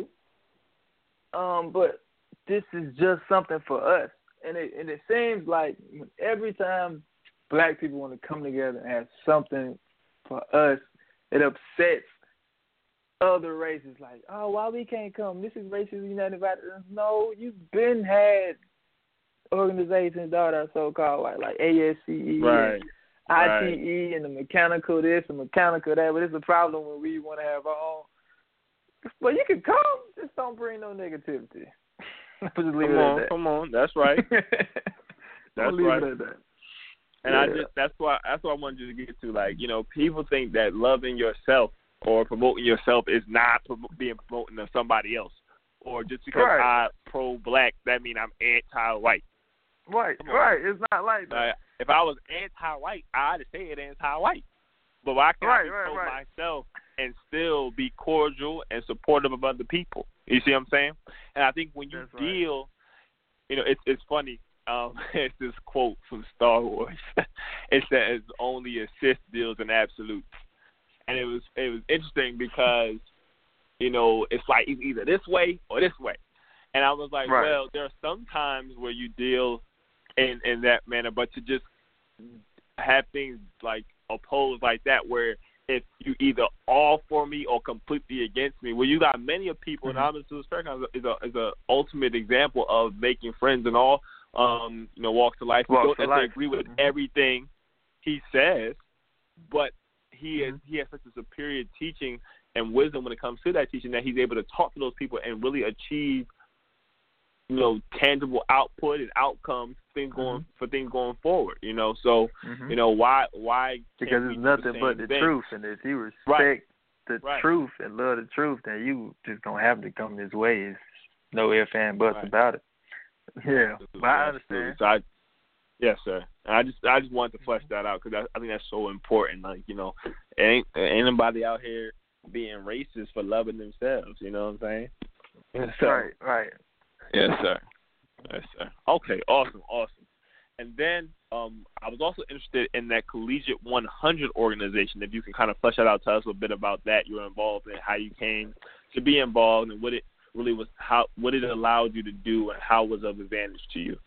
But this is just something for us, and it seems like every time black people want to come together and have something for us, it upsets other races. Like, oh, why we can't come? This is races united. No, you've been had organizations that are so-called white, like ASCE, right, and ITE, and the mechanical this and mechanical that. But it's a problem when we want to have our own. But you can come, just don't bring no negativity. Just leave it at that. Come on, that's right. That's right. It at that. And that's why I wanted you to get to, like, people think that loving yourself or promoting yourself is not being promoting to somebody else, or just because I'm pro-black that means I'm anti-white. Right. It's not like that. If I was anti-white, I'd say it anti-white. But why can't I promote myself and still be cordial and supportive of other people? You see what I'm saying? And I think when you deal, it's funny. It's this quote from Star Wars. It says, "Only a Sith deals in absolutes," and it was interesting because it's like either this way or this way. And I was like, well, there are some times where you deal in that manner, but to just have things like opposed like that, where if you either all for me or completely against me, well, you got many of people, and Albert Farrakhan is a ultimate example of making friends and all. Walks of life. We don't necessarily agree with everything he says, but he has such a superior teaching and wisdom when it comes to that teaching that he's able to talk to those people and really achieve, tangible output and outcomes, things going forward. So why? Because it's nothing but the truth, and if you respect the truth and love the truth, then you just gonna have to come this way. It's no ifs and buts about it. Yeah, but I understand. So yes, sir. And I just wanted to flesh that out because I think that's so important. Like, ain't anybody out here being racist for loving themselves. You know what I'm saying? So, right. Yes, sir. Okay, awesome. And then I was also interested in that Collegiate 100 organization. If you can kind of flesh that out, tell us a bit about that. You were involved in how you came to be involved and what it really was, what it allowed you to do, and how it was of advantage to you.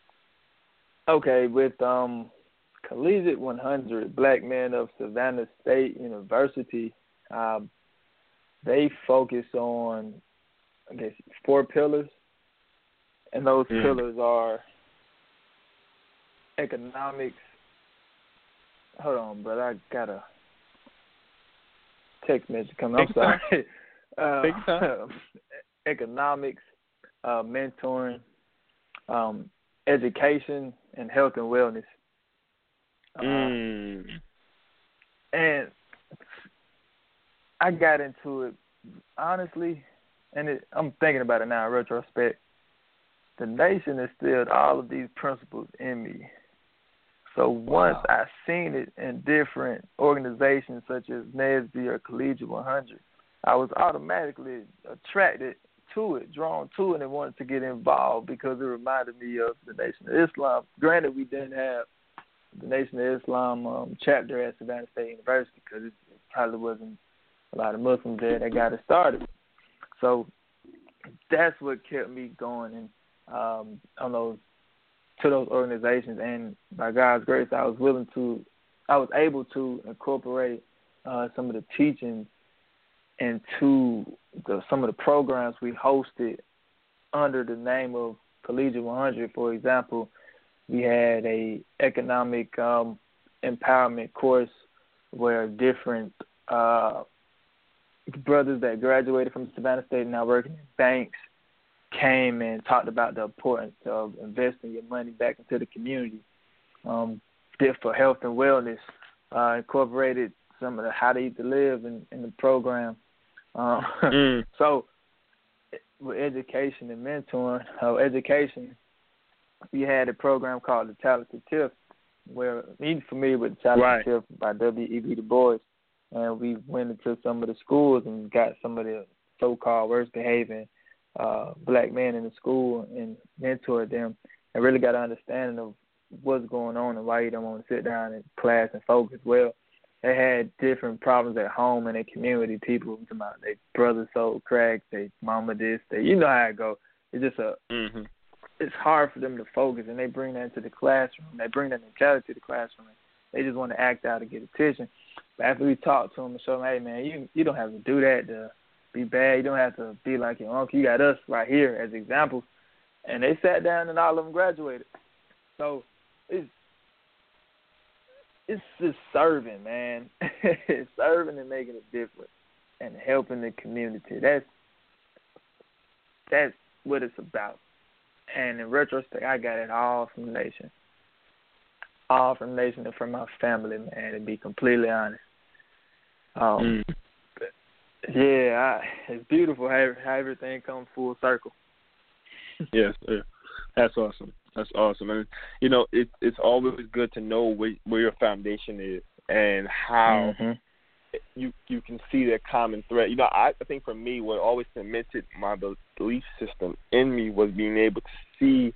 Okay, with Collegiate 100, Black Men of Savannah State University, they focus on, 4 pillars, and those pillars are economics. Hold on, brother, I got a text message coming. I'm sorry. Take your time. Economics, mentoring, education, and health and wellness. And I got into it, honestly, and I'm thinking about it now in retrospect. The nation instilled all of these principles in me. So once I seen it in different organizations such as NSBE or Collegiate 100, I was automatically attracted to it, drawn to it, and wanted to get involved because it reminded me of the Nation of Islam. Granted, we didn't have the Nation of Islam chapter at Savannah State University because it probably wasn't a lot of Muslims there that got it started. So that's what kept me going and to those organizations, and by God's grace, I was able to incorporate some of the teachings into some of the programs we hosted under the name of Collegiate 100. For example, we had a economic empowerment course where different brothers that graduated from Savannah State and now working in banks came and talked about the importance of investing your money back into the community, for health and wellness, incorporated some of the how to eat to live in the program. So with education and mentoring, education, we had a program called the Talented Tiff, where you're familiar with the Talented Tiff by W.E.B. Du Bois, and we went into some of the schools and got some of the so-called worst behaving black men in the school and mentored them and really got an understanding of what's going on and why you don't want to sit down in class and focus. Well, they had different problems at home and their community. People, their brother sold crack, their mama this, you know how it goes. It's just it's hard for them to focus, and they bring that into the classroom. They bring that mentality to the classroom. They just want to act out to get attention. But after we talk to them and show them, hey, man, you don't have to do that to be bad. You don't have to be like your uncle. You got us right here as examples. And they sat down and all of them graduated. So it's just serving, man. It's serving and making a difference and helping the community. That's what it's about. And in retrospect, I got it all from the nation. All from the nation and from my family, man, to be completely honest. Yeah, it's beautiful how everything comes full circle. Yes, sir. That's awesome. That's awesome. And, it's always good to know where your foundation is and how you can see that common thread. I think for me, what always cemented my belief system in me was being able to see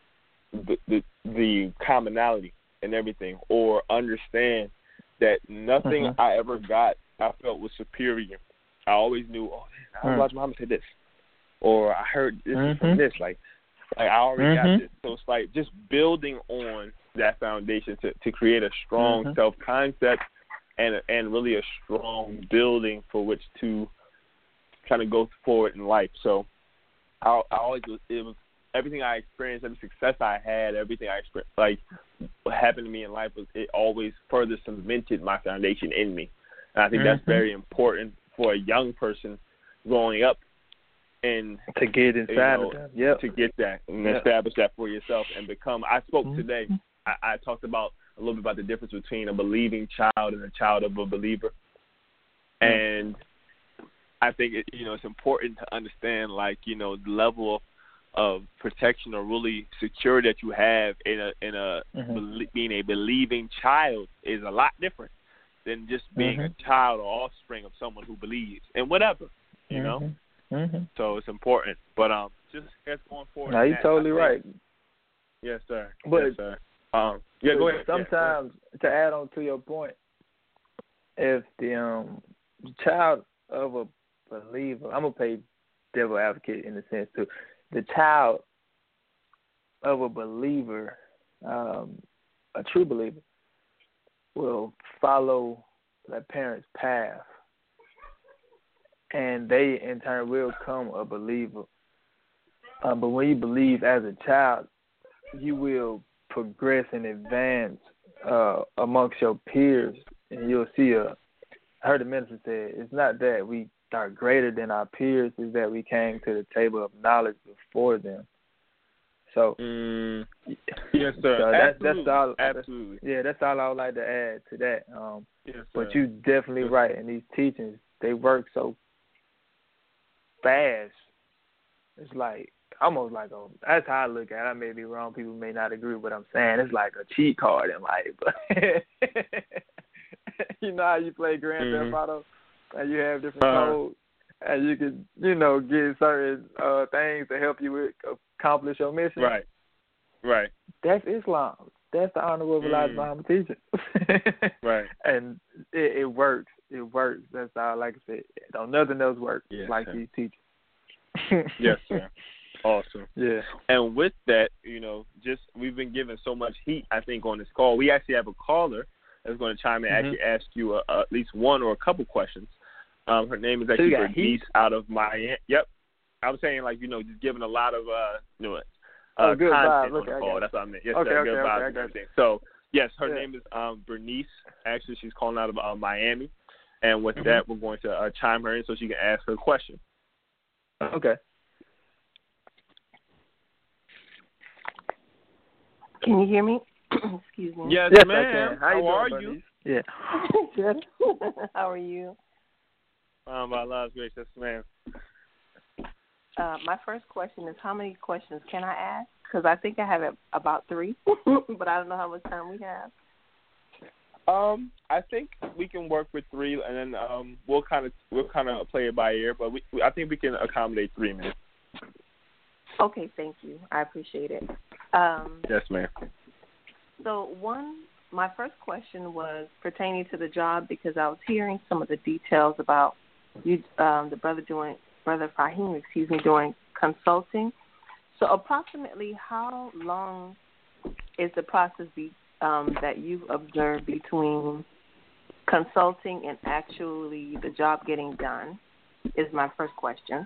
the commonality in everything, or understand that nothing I ever got I felt was superior. I always knew, I watched Muhammad say this, or I heard this from this. Like I already got this. So it's like just building on that foundation to create a strong self-concept and really a strong building for which to kind of go forward in life. So I always, it was everything I experienced, every success I had, everything I experienced, like what happened to me in life, it always further cemented my foundation in me. And I think that's very important for a young person growing up, and to get inside of them, to get that and establish that for yourself and become. I spoke today. I talked about a little bit about the difference between a believing child and a child of a believer, and I think it's important to understand, like, the level of protection or really security that you have in a being a believing child is a lot different than just being a child or offspring of someone who believes in whatever, you know. So it's important. But just going forward. No, you're totally right. Yes, sir. But yes, sir. Go ahead. Sometimes, to add on to your point, if the child of a believer, I'm gonna play devil advocate in the sense too. The child of a believer, a true believer, will follow their parents' path, and they in turn will become a believer. But when you believe as a child, you will progress and advance amongst your peers, and you'll see I heard the minister say, it's not that we are greater than our peers, it's that we came to the table of knowledge before them. So, yes, sir. So that's all. Absolutely. That's all I would like to add to that. Yes, sir. But you're definitely right. In these teachings, they work so fast. It's like almost like that's how I look at it. I may be wrong. People may not agree with what I'm saying. It's like a cheat card in life. But you know how you play Grand Theft Auto, and you have different codes, and you can, get certain things to help you accomplish your mission. Right. That's Islam. That's the Honorable Elijah Muhammad teaching. Right. And it works. It works. That's all. Like I said, don't nothing else work like these teachers. Yes, sir. Awesome. Yeah. And with that, we've been given so much heat, I think, on this call. We actually have a caller that's going to chime in and actually ask you at least one or a couple questions. Her name is actually Bernice out of Miami. Yep. I was saying, just giving a lot of good content vibes. on the call. That's what I meant. Yes, okay, sir. Good vibes and everything. So Yes, her name is Bernice. Actually, she's calling out of Miami. And with that, we're going to chime her in so she can ask her question. Okay. Can you hear me? Excuse me. Yes, yes ma'am. I can. How are Bernice? you? Yeah. Good. How are you? By Allah's grace, yes, ma'am. My first question is, how many questions can I ask? Because I think I have about 3, but I don't know how much time we have. I think we can work with 3, and then we'll kind of play it by ear. But I think we can accommodate 3 minutes. Okay, thank you. I appreciate it. Yes, ma'am. So my first question was pertaining to the job because I was hearing some of the details about you, the brother Fahim, doing consulting. So approximately how long is the process that you've observed between consulting and actually the job getting done is my first question.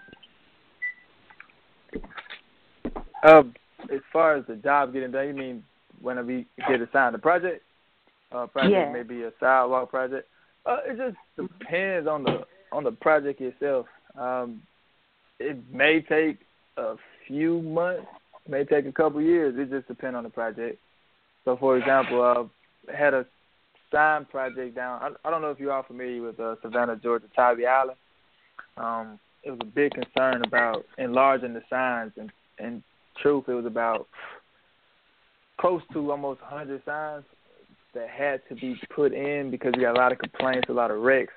As far as the job getting done, you mean when we get assigned a project? Project may be a sidewalk project. It just depends on the project itself. It may take a few months, may take a couple years. It just depends on the project. So, for example, I had a sign project down. I don't know if you're all familiar with Savannah, Georgia, Tybee Island. It was a big concern about enlarging the signs, and in truth, it was about close to almost 100 signs that had to be put in because we got a lot of complaints, a lot of wrecks.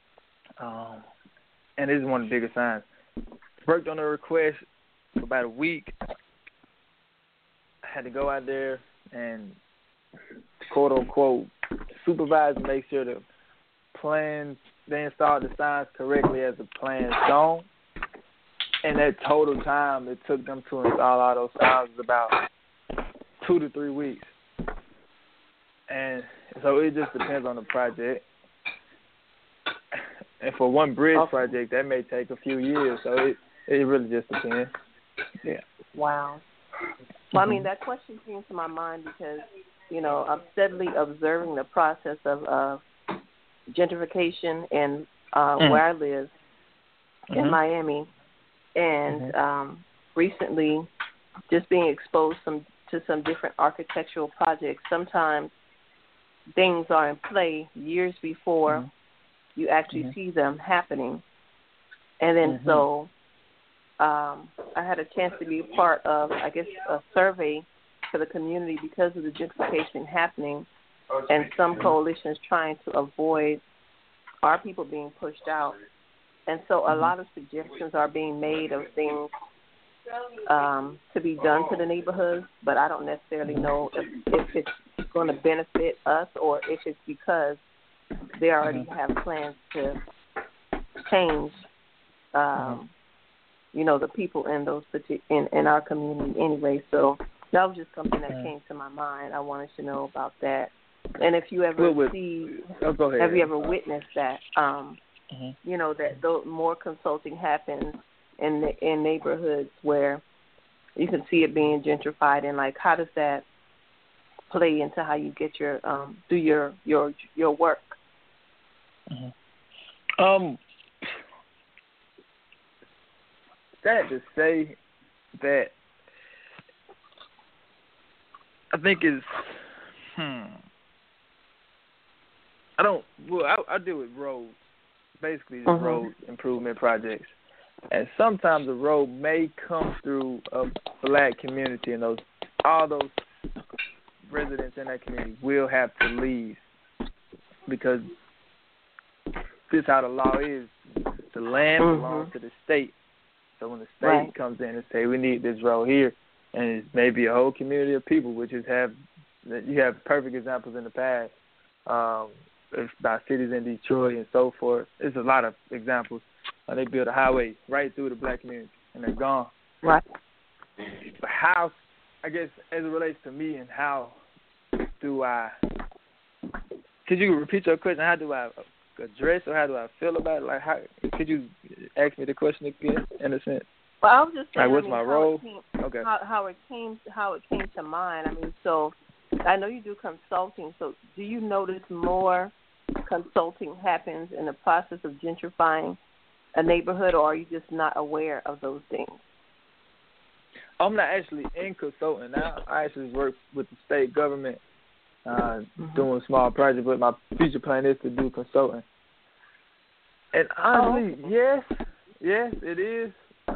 And this is one of the bigger signs. Worked on a request for about a week. I had to go out there and quote unquote supervise and make sure the plans, they installed the signs correctly as the plan shown. And that total time it took them to install all those signs was about 2 to 3 weeks. And so it just depends on the project. And for one bridge project, that may take a few years. So it really just depends. Yeah. Wow. Well, I mean, that question came to my mind because, I'm steadily observing the process of gentrification in where I live in Miami. And recently just being exposed to some different architectural projects. Sometimes things are in play years before you actually see them happening. And then so I had a chance to be a part of, I guess, a survey for the community because of the gentrification happening and some coalitions trying to avoid our people being pushed out. And so a lot of suggestions are being made of things to be done to the neighborhoods, but I don't necessarily know if it's going to benefit us or if it's because they already have plans to change, the people in those in our community anyway. So that was just something that came to my mind. I wanted to know about that. And if you ever have you ever witnessed that? That more consulting happens in neighborhoods where you can see it being gentrified, and like how does that play into how you get your do your work? Sad to say that I think is I deal with roads. Basically, the road improvement projects. And sometimes a road may come through a black community, and all those residents in that community will have to leave because this is how the law is. The land belongs to the state. So when the state comes in and say, we need this road here, and it's maybe a whole community of people, you have perfect examples in the past. By cities in Detroit and so forth. There's a lot of examples. They build a highway right through the black community, and they're gone. Right. But how, I guess, as it relates to me, and how do I, could you repeat your question? How do I address, or how do I feel about it? Like, could you ask me the question again, in a sense? Well, I was just saying, what's my role? How it came to mind. I mean, so I know you do consulting, so do you notice more consulting happens in the process of gentrifying a neighborhood, or are you just not aware of those things? I'm not actually in consulting now. I actually work with the state government doing small projects, but my future plan is to do consulting. And honestly, yes, it is.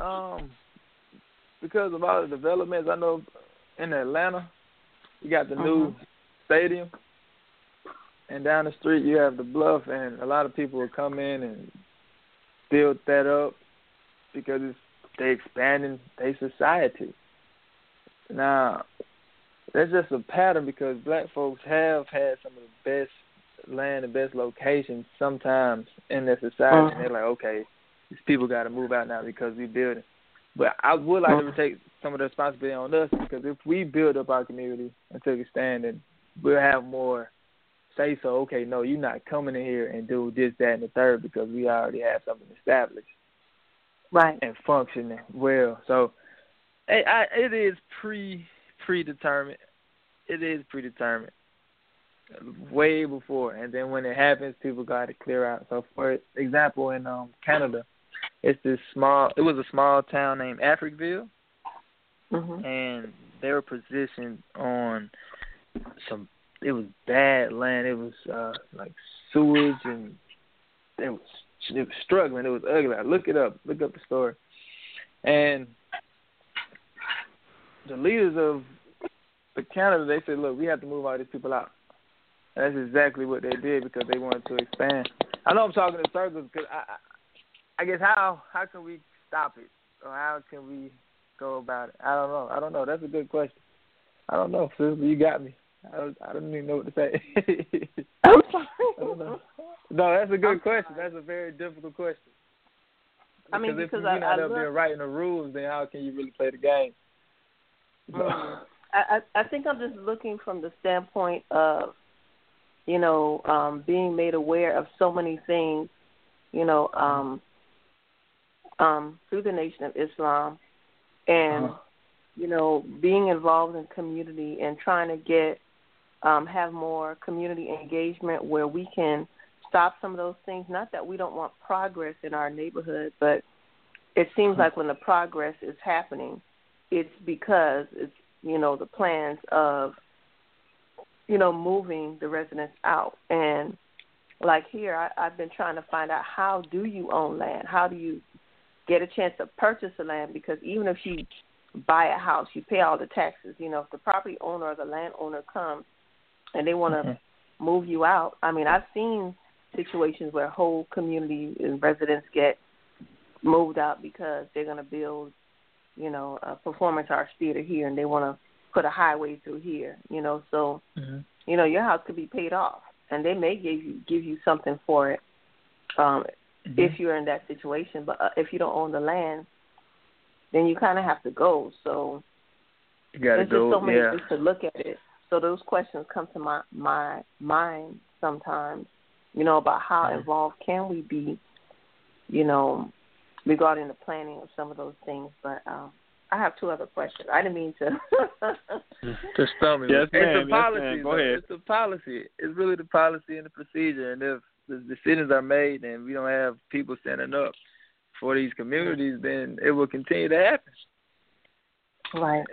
Because of all the developments, I know in Atlanta, you got the new stadium, and down the street you have the Bluff, and a lot of people will come in and build that up because they're expanding their society. Now, that's just a pattern because black folks have had some of the best land and best locations sometimes in their society, and they're like, okay, these people got to move out now because we building. But I would like to take some of the responsibility on us, because if we build up our community and take a stand, then we'll have more say so. Okay, no, you're not coming in here and do this, that, and the third, because we already have something established, right, and functioning well. So it is predetermined. It is predetermined way before, and then when it happens, people got to clear out. So, for example, in Canada, it was a small town named Africville, and they were positioned on it was bad land. It was like sewage, and it was struggling. It was ugly. Look it up. Look up the story. And the leaders of the Canada, they said, look, we have to move all these people out. And that's exactly what they did, because they wanted to expand. I know I'm talking in circles, because I guess how can we stop it, or how can we go about it? I don't know. That's a good question. I don't know, sister. You got me. I don't even know what to say. I'm sorry. I don't know. No, that's a good question. That's a very difficult question. I mean, because if you're not up there writing the rules, then how can you really play the game? I think I'm just looking from the standpoint of, being made aware of so many things, through the Nation of Islam, and being involved in community and trying to get have more community engagement where we can stop some of those things. Not that we don't want progress in our neighborhood, but it seems like when the progress is happening, it's because it's the plans of moving the residents out. And like here, I've been trying to find out, how do you own land? How do you get a chance to purchase the land? Because even if you buy a house, you pay all the taxes. If the property owner or the landowner comes and they want to move you out, I mean, I've seen situations where whole community and residents get moved out because they're going to build, a performance arts theater here, and they want to put a highway through here, so, your house could be paid off, and they may give you something for it if you're in that situation. But if you don't own the land, then you kind of have to go. So there's just so many ways to look at it. So those questions come to my mind sometimes, about how involved can we be, regarding the planning of some of those things. But I have two other questions. I didn't mean to. Just tell me. Yes, ma'am. It's a policy. Yes, go ahead. It's a policy. It's really the policy and the procedure. And if the decisions are made and we don't have people standing up for these communities, then it will continue to happen. Right.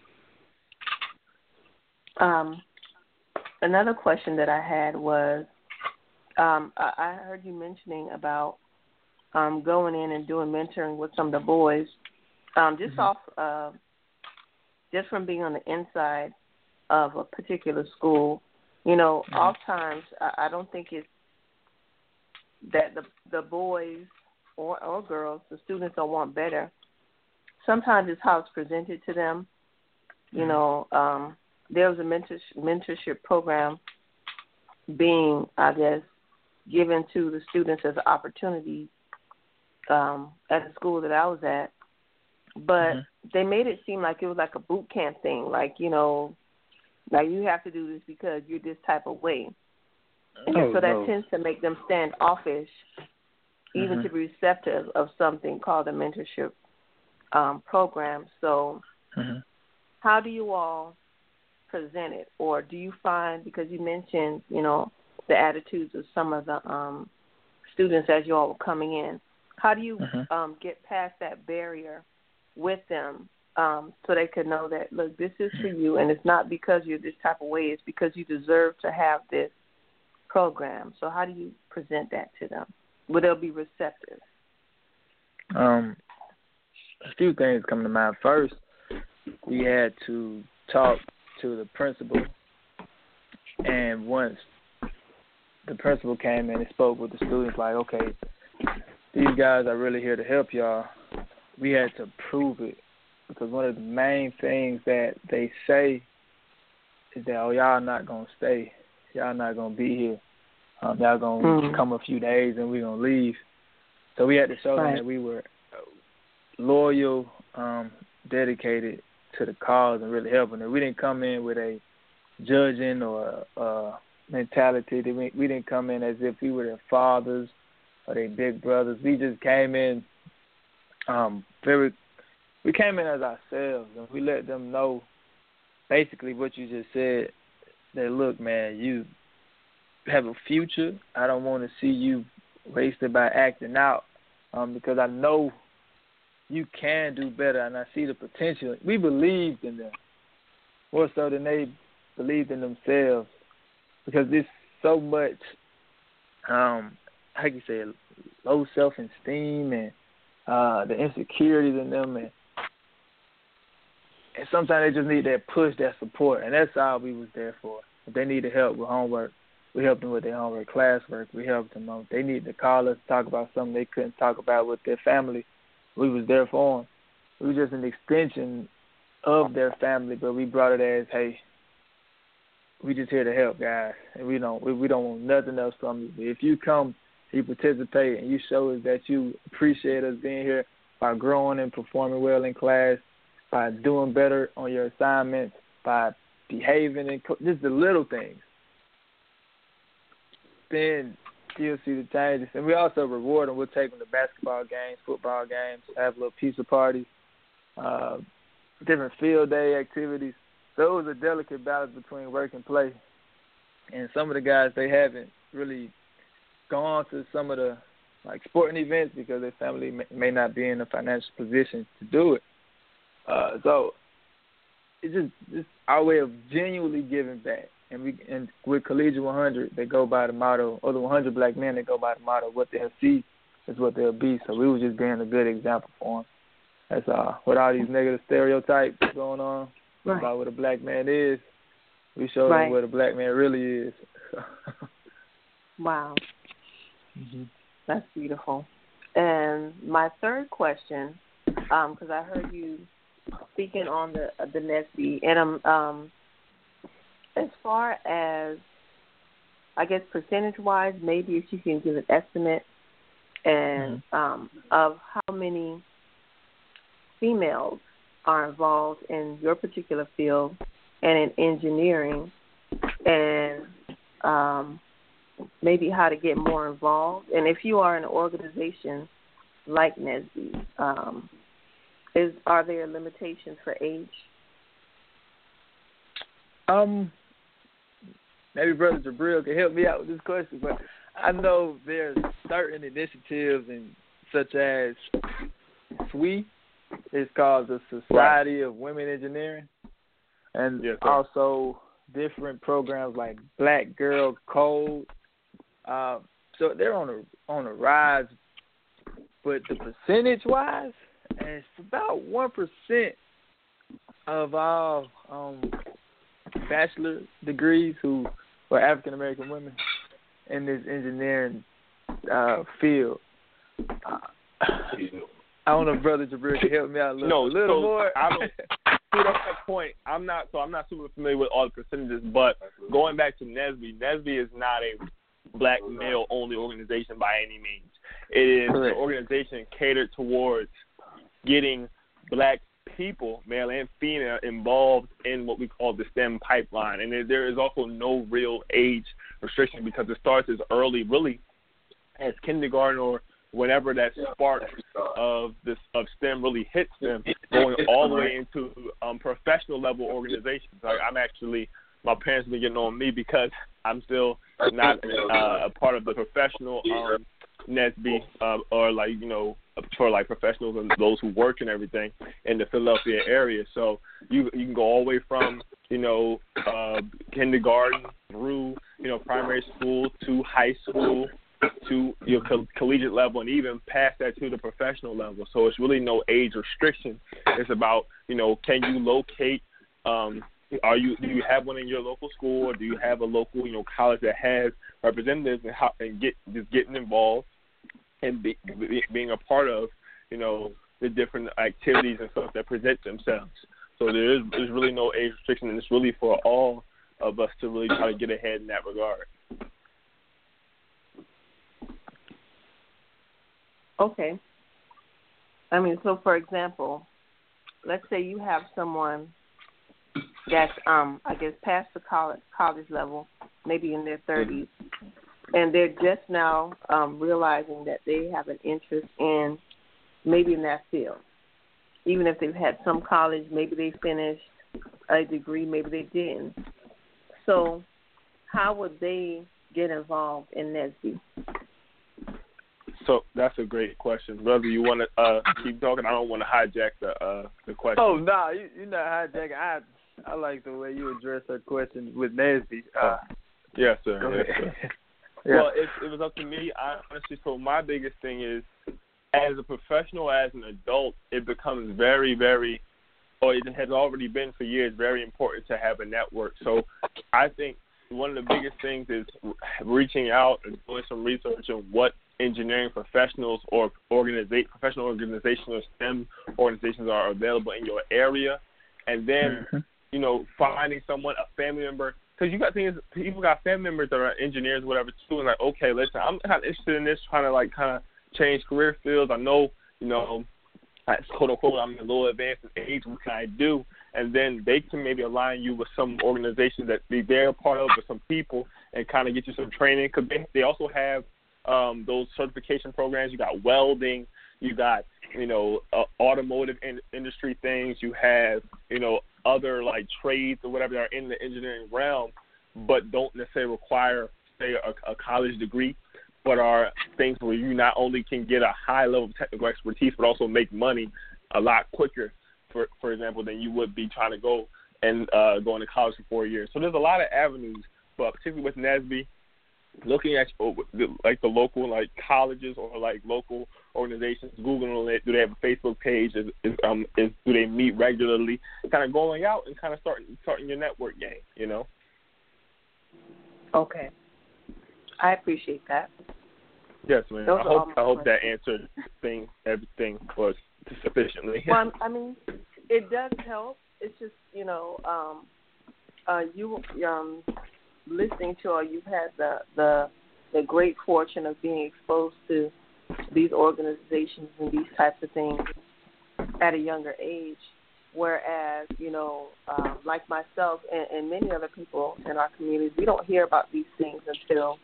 Another question that I had was, I heard you mentioning about going in and doing mentoring with some of the boys, just from being on the inside of a particular school. Oftentimes I don't think it's that the boys or girls, the students don't want better. Sometimes it's how it's presented to them. There was a mentorship program being, I guess, given to the students as an opportunity at the school that I was at. But they made it seem like it was like a boot camp thing, like you have to do this because you're this type of way. So that tends to make them standoffish, even to be receptive of something called a mentorship program. So how do you all presented, or do you find, because you mentioned, the attitudes of some of the students as you all were coming in, how do you get past that barrier with them so they could know that, look, this is for you, and it's not because you're this type of way, it's because you deserve to have this program. So how do you present that to them? Will they be receptive? A few things come to mind. First, we had to talk to the principal, and once the principal came in and spoke with the students, like, okay, these guys are really here to help y'all. We had to prove it, because one of the main things that they say is that, y'all not going to stay. Y'all not going to be here. Y'all going to come a few days and we're going to leave. So we had to show them that we were loyal, dedicated to the cause and really helping them. We didn't come in with a judging or mentality. We didn't come in as if we were their fathers or their big brothers. We just came in we came in as ourselves, and we let them know basically what you just said, that, look, man, you have a future. I don't want to see you wasted by acting out, because I know you can do better, and I see the potential. We believed in them more so than they believed in themselves, because there's so much, how can you say, low self-esteem and the insecurities in them, and sometimes they just need that push, that support, and that's all we was there for. If they needed help with homework, we helped them with their homework, classwork. We helped them. They needed to call us, talk about something they couldn't talk about with their family. We was there for them. We were just an extension of their family, but we brought it as, hey, we just here to help, guys, and we don't want nothing else from you. But if you come, you participate, and you show us that you appreciate us being here by growing and performing well in class, by doing better on your assignments, by behaving, and just the little things, then you'll see the changes. And we also reward them. We'll take them to basketball games, football games, have little pizza parties, different field day activities. So it was a delicate balance between work and play. And some of the guys, they haven't really gone to some of the sporting events because their family may not be in a financial position to do it. So it's just our way of genuinely giving back. And with Collegiate 100, they go by the motto, or the 100 black men, they go by the motto, what they'll see is what they'll be. So we were just being a good example for them. That's with all these negative stereotypes going on about what a black man is, we show them what a black man really is. Wow. That's beautiful. And my third question, because I heard you speaking on the NSBE, and as far as, I guess, percentage-wise, maybe if you can give an estimate and of how many females are involved in your particular field and in engineering, and maybe how to get more involved. And if you are in an organization like NSBE, are there limitations for age? Maybe Brother Jabril can help me out with this question, but I know there's certain initiatives, such as SWE. It's called the Society of Women Engineering, and also different programs like Black Girl Code. So they're on a rise, but the percentage-wise, it's about 1% of all bachelor degrees who are African American women in this engineering field. I don't know if Brother Jabril can help me out a little more. I don't, to that point, I'm not super familiar with all the percentages, but going back to NSBE is not a black male only organization by any means. It is an organization catered towards getting black people, male and female, involved in what we call the STEM pipeline. And there is also no real age restriction because it starts as early, really, as kindergarten or whenever that spark of STEM really hits them, going all the way into professional level organizations. Like my parents have been getting on me because I'm still not a part of the professional NSBE or for like professionals and those who work and everything in the Philadelphia area. So you can go all the way from kindergarten through primary school to high school to your collegiate level, and even past that to the professional level. So it's really no age restriction. It's about can you locate do you have one in your local school, or do you have a local college that has representatives and getting involved and being a part of the different activities and stuff that present themselves. So there's really no age restriction, and it's really for all of us to really try to get ahead in that regard. Okay. I mean, so for example, let's say you have someone that's past the college level, maybe in their 30s, and they're just now realizing that they have an interest in maybe in that field. Even if they've had some college, maybe they finished a degree, maybe they didn't. So how would they get involved in NSBE? So that's a great question. Brother, you want to keep talking? I don't want to hijack the question. Oh, no, you're not hijacking. I like the way you address her question with NSBE. Yes, sir. Yes, sir. Yeah. Well, if it was up to me, honestly, so my biggest thing is, as a professional, as an adult, it becomes very, very, or it has already been for years, very important to have a network. So I think one of the biggest things is reaching out and doing some research on what engineering professionals or professional organizations or STEM organizations are available in your area, and then finding someone, a family member, because you got things, people got family members that are engineers, whatever, too, and like, okay, listen, I'm kind of interested in this, trying to change career fields. I know, quote unquote, I'm a little advanced in age. What can I do? And then they can maybe align you with some organizations that they're a part of, with some people, and kind of get you some training. Because they also have those certification programs. You got welding, you got automotive industry things. You have other like trades or whatever that are in the engineering realm, but don't necessarily require, say, a college degree, but are things where you not only can get a high level of technical expertise, but also make money a lot quicker, for example, than you would be trying to go and going to college for 4 years. So there's a lot of avenues, but particularly with NSBE, looking at like the local like colleges or like local organizations, Googling it, do they have a Facebook page? Do they meet regularly? Kind of going out and kind of starting your network game, Okay. I appreciate that. Yes, ma'am. I hope that answered everything was sufficiently. Well, I mean, it does help. It's just listening to, or you've had the great fortune of being exposed to these organizations and these types of things at a younger age. Whereas, like myself and many other people in our community, we don't hear about these things until,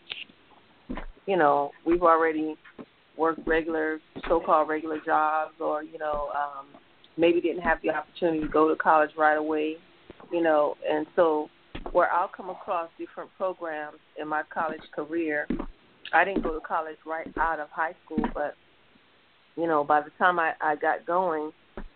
we've already worked so-called regular jobs, or, maybe didn't have the opportunity to go to college right away, and so where I'll come across different programs in my college career. I didn't go to college right out of high school, but, by the time I got going,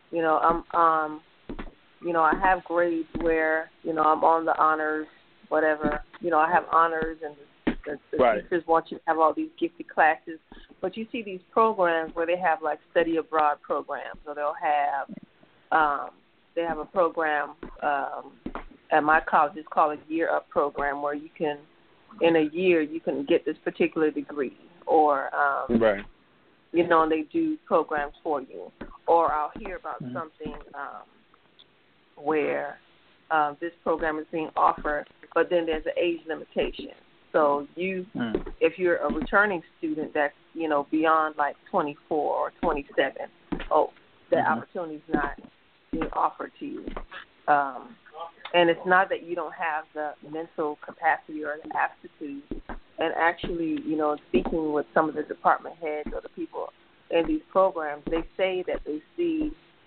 I have grades where, I'm on the honors, whatever. I have honors, and the right. teachers want you to have all these gifted classes. But you see these programs where they have, like, study abroad programs, or they'll have, they have a program at my college. It's called a Year Up program, where you can, in a year, you can get this particular degree, or, right. And they do programs for you. Or I'll hear about something where this program is being offered, but then there's an age limitation. So if you're a returning student that's, beyond like 24 or 27, the opportunity is not being offered to you. And it's not that you don't have the mental capacity or the aptitude and actually, speaking with some of the department heads or the people in these programs, they say that they see,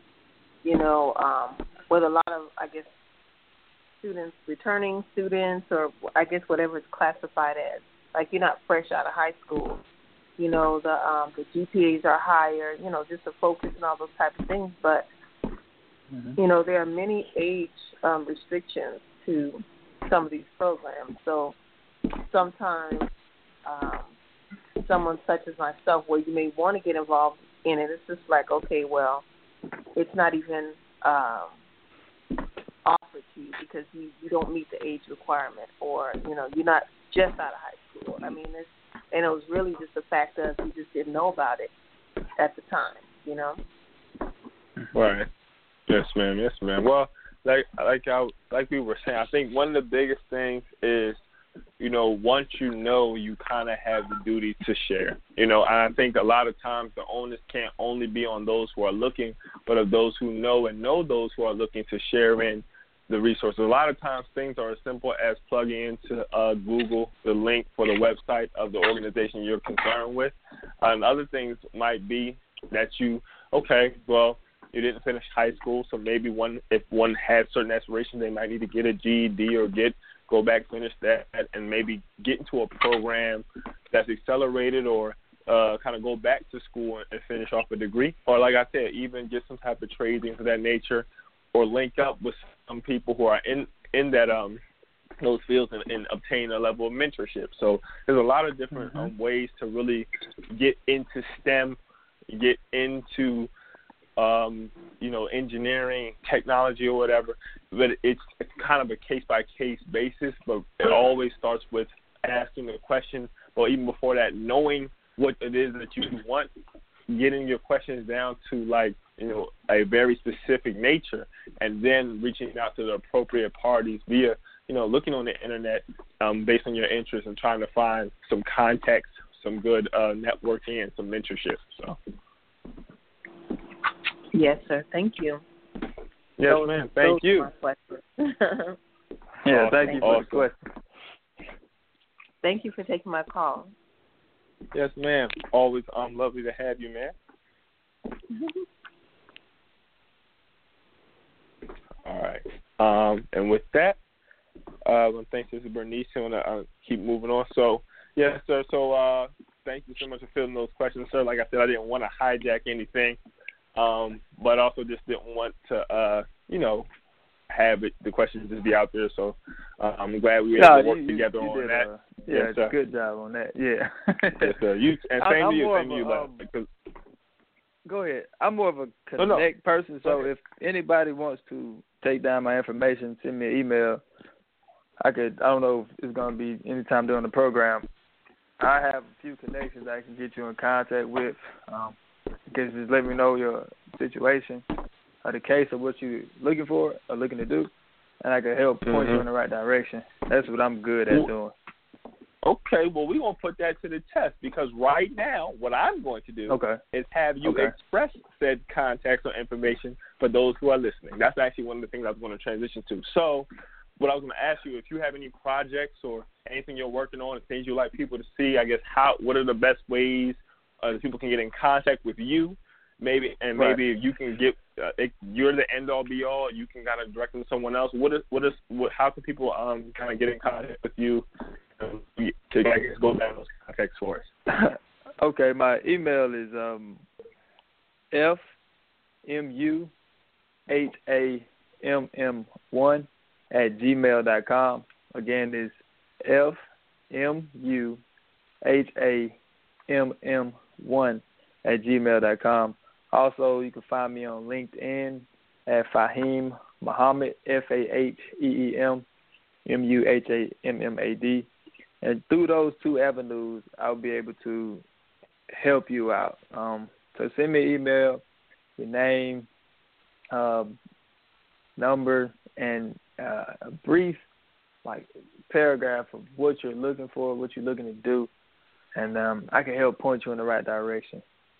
with a lot of, I guess, students, returning students, or I guess whatever it's classified as, like you're not fresh out of high school, the GPAs are higher, just the focus and all those types of things, but, there are many age restrictions to some of these programs, so sometimes someone such as myself, where you may want to get involved in it, it's just like, okay, well, it's not even offered to you because you don't meet the age requirement, or you're not just out of high school. I mean, it was really just the fact that you just didn't know about it at the time, Right. Yes, ma'am. Yes, ma'am. Well, like we were saying, I think one of the biggest things is, once you kind of have the duty to share. And I think a lot of times the onus can't only be on those who are looking, but of those who know and know those who are looking to share in the resources. A lot of times things are as simple as plugging into Google the link for the website of the organization you're concerned with. And other things might be that you didn't finish high school, so maybe if one has certain aspirations, they might need to get a GED or go back, finish that, and maybe get into a program that's accelerated, or kind of go back to school and finish off a degree. Or like I said, even get some type of trade, things of that nature, or link up with some people who are in that those fields and obtain a level of mentorship. So there's a lot of different ways to really get into STEM, get into engineering, technology, or whatever, but it's kind of a case-by-case basis, but it always starts with asking the question, or even before that, knowing what it is that you want, getting your questions down to, a very specific nature, and then reaching out to the appropriate parties via, looking on the internet based on your interests and trying to find some contacts, some good networking, and some mentorship. So. Yes, sir. Thank you. Yes, ma'am. Thank you. Yeah, thank you for the question. Thank you for taking my call. Yes, ma'am. Always lovely to have you, ma'am. All right. And with that, I want to thank Sister Bernice. I want to keep moving on. So, yes, sir. So, thank you so much for filling those questions, sir. Like I said, I didn't want to hijack anything. But also just didn't want to, have the questions just be out there. So I'm glad we were able to work together on that. Yes, good job on that. Yeah. Yes, sir. Same to you. Go ahead. I'm more of a connect person, so if anybody wants to take down my information, send me an email. I don't know if it's going to be anytime during the program. I have a few connections I can get you in contact with. Just let me know your situation or the case of what you're looking for or looking to do, and I can help point you in the right direction. That's what I'm good at doing. Okay, well, we're going to put that to the test, because right now what I'm going to do is have you express said contacts or information for those who are listening. That's actually one of the things I was going to transition to. So what I was going to ask you, if you have any projects or anything you're working on and things you'd like people to see, I guess, what are the best ways that people can get in contact with you, maybe if you can get you're the end all be all, you can kind of direct them to someone else. How can people kind of get in contact with you to go down those contacts for us? Okay, my email is fmuhamm1@gmail.com. Again, it's fmuhamm1@gmail.com. Also, you can find me on LinkedIn at Faheem Muhammad, FAHEEM MUHAMMAD. And through those two avenues, I'll be able to help you out. So send me an email, your name, number, and a brief paragraph of what you're looking for, what you're looking to do, and I can help point you in the right direction.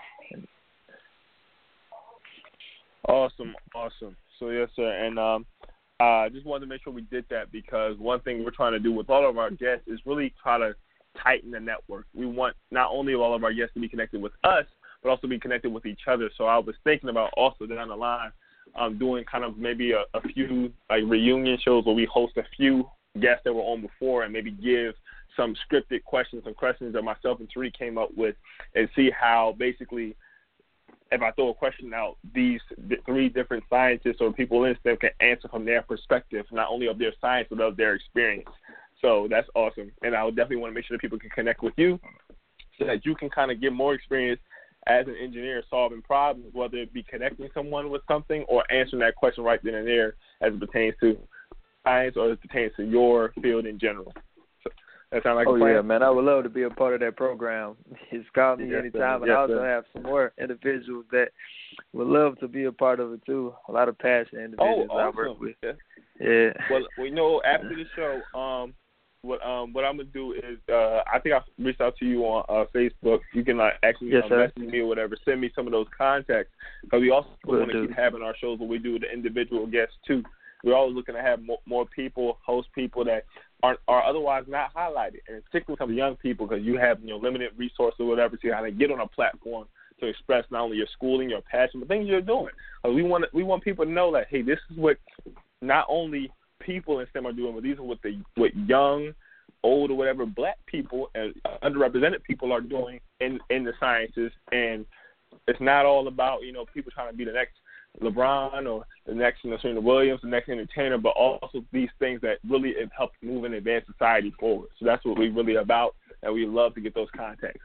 Awesome. So, yes, sir. And I just wanted to make sure we did that, because one thing we're trying to do with all of our guests is really try to tighten the network. We want not only all of our guests to be connected with us, but also be connected with each other. So I was thinking about also down the line doing kind of maybe a few like reunion shows where we host a few guests that were on before and maybe give some scripted questions, some questions that myself and Tariq came up with, and see how basically if I throw a question out, these three different scientists or people in STEM can answer from their perspective, not only of their science but of their experience. So that's awesome. And I would definitely want to make sure that people can connect with you so that you can kind of get more experience as an engineer solving problems, whether it be connecting someone with something or answering that question right then and there as it pertains to science or as it pertains to your field in general. So that sound like a plan? Yeah, man. I would love to be a part of that program. Just call me anytime. And I also have some more individuals that would love to be a part of it, too. A lot of passionate individuals awesome. I work with. Yeah. Well, we know after the show, what I'm gonna do is I think I'll reach out to you on Facebook. You can actually message me or whatever. Send me some of those contacts because we also want to keep having our shows where we do with the individual guests too. We're always looking to have more people, host people that are otherwise not highlighted, and particularly some young people because you have limited resources or whatever to how to get on a platform to express not only your schooling, your passion, but things you're doing. We want people to know that hey, this is what not only people in STEM are doing, but these are what young, old, or whatever Black people and underrepresented people are doing in the sciences. And it's not all about people trying to be the next LeBron or the next Serena Williams, the next entertainer, but also these things that really help move and advance society forward. So that's what we're really about, and we love to get those contacts.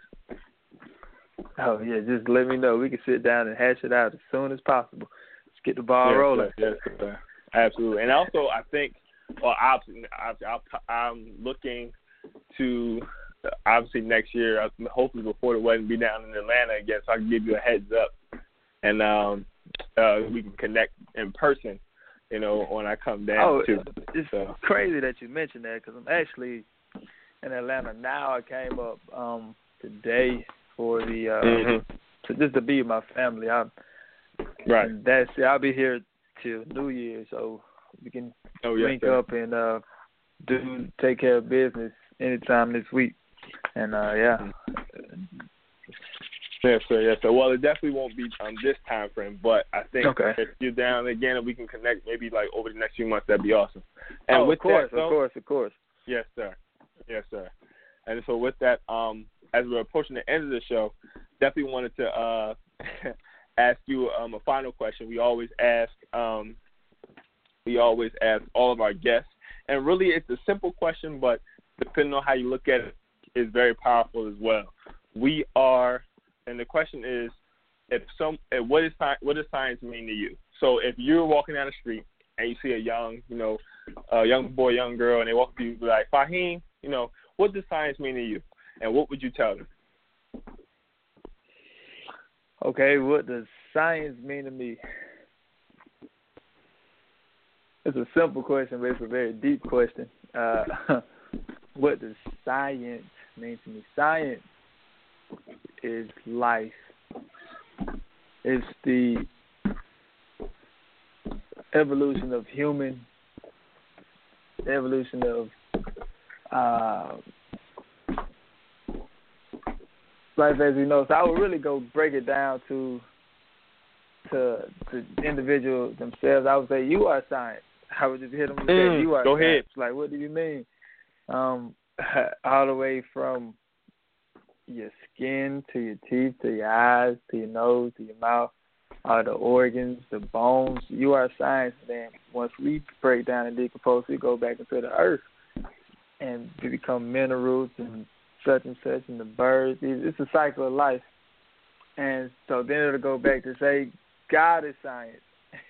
Oh yeah, just let me know. We can sit down and hash it out as soon as possible. Let's get the ball rolling. Yes, sir. Absolutely. And also, I think, obviously, I'm looking to, obviously, next year, hopefully before the wedding, be down in Atlanta again so I can give you a heads up. And we can connect in person, when I come down, too. It's crazy that you mentioned that because I'm actually in Atlanta now. I came up today for the just to be with my family. Right. That's it. I'll be here till New Year, so we can link up and take care of business anytime this week. And Yes, sir. Well, it definitely won't be this time frame, but I think if you're down again and we can connect maybe like over the next few months, that'd be awesome. And of course. Yes, sir. And so with that, as we're approaching the end of the show, definitely wanted to ask you a final question. We always ask all of our guests, and really it's a simple question, but depending on how you look at it, is very powerful as well. And the question is, what does science mean to you? So if you're walking down the street and you see a young boy, young girl, and they walk up to you like, Fahim, what does science mean to you? And what would you tell them? Okay, what does science mean to me? It's a simple question, but it's a very deep question. What does science mean to me? Science is life. It's the evolution of human, the evolution of life as we know. So I would really go break it down to the individual themselves. I would say you are science. I would just hit them and say you are go science. Ahead. Like, what do you mean? All the way from your skin to your teeth to your eyes to your nose to your mouth, all the organs, the bones. You are science. Then once we break down and decompose, we go back into the earth and we become minerals and such, and the birds. It's a cycle of life. And so then it'll go back to say God is science.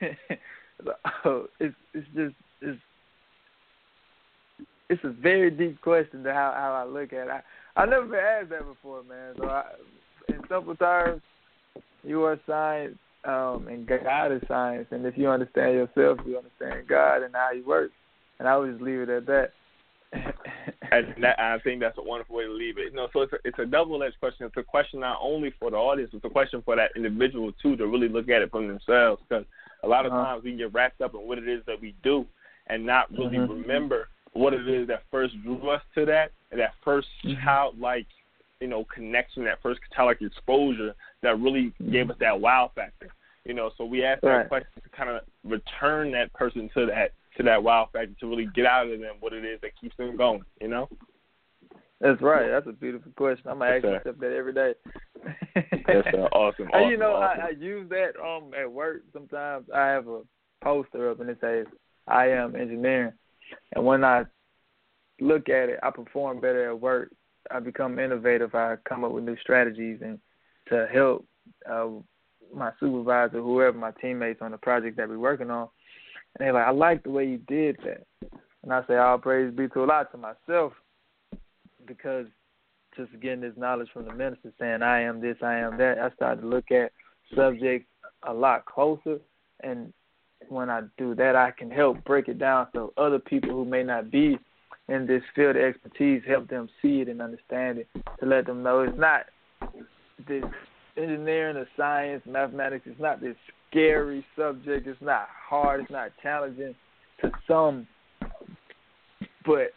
It's a very deep question to how I look at it. I never been asked that before, man. So in simple terms, you are science, and God is science. And if you understand yourself, you understand God and how He works. And I would just leave it at that. And I think that's a wonderful way to leave it. So it's a double-edged question. It's a question not only for the audience, it's a question for that individual too to really look at it from themselves. Because a lot of times we get wrapped up in what it is that we do and not really remember what it is that first drew us to that, and that first childlike, connection, that first childlike exposure that really gave us that wow factor. So we asked that question to kind of return that person to that wow factor, to really get out of them what it is that keeps them going. That's right. That's a beautiful question. I'm gonna ask myself that every day. Yes, sir. Awesome. And awesome. I use that at work. Sometimes I have a poster up and it says, "I am engineering," and when I look at it, I perform better at work. I become innovative. I come up with new strategies and to help my supervisor, whoever, my teammates on the project that we're working on. And they're like, "I like the way you did that." And I say, "All praise be to Allah," to myself, because just getting this knowledge from the minister saying, "I am this, I am that," I started to look at subjects a lot closer. And when I do that, I can help break it down so other people who may not be in this field of expertise, help them see it and understand it, to let them know it's not this engineering or science, mathematics, it's not this scary subject, it's not hard, it's not challenging to some, but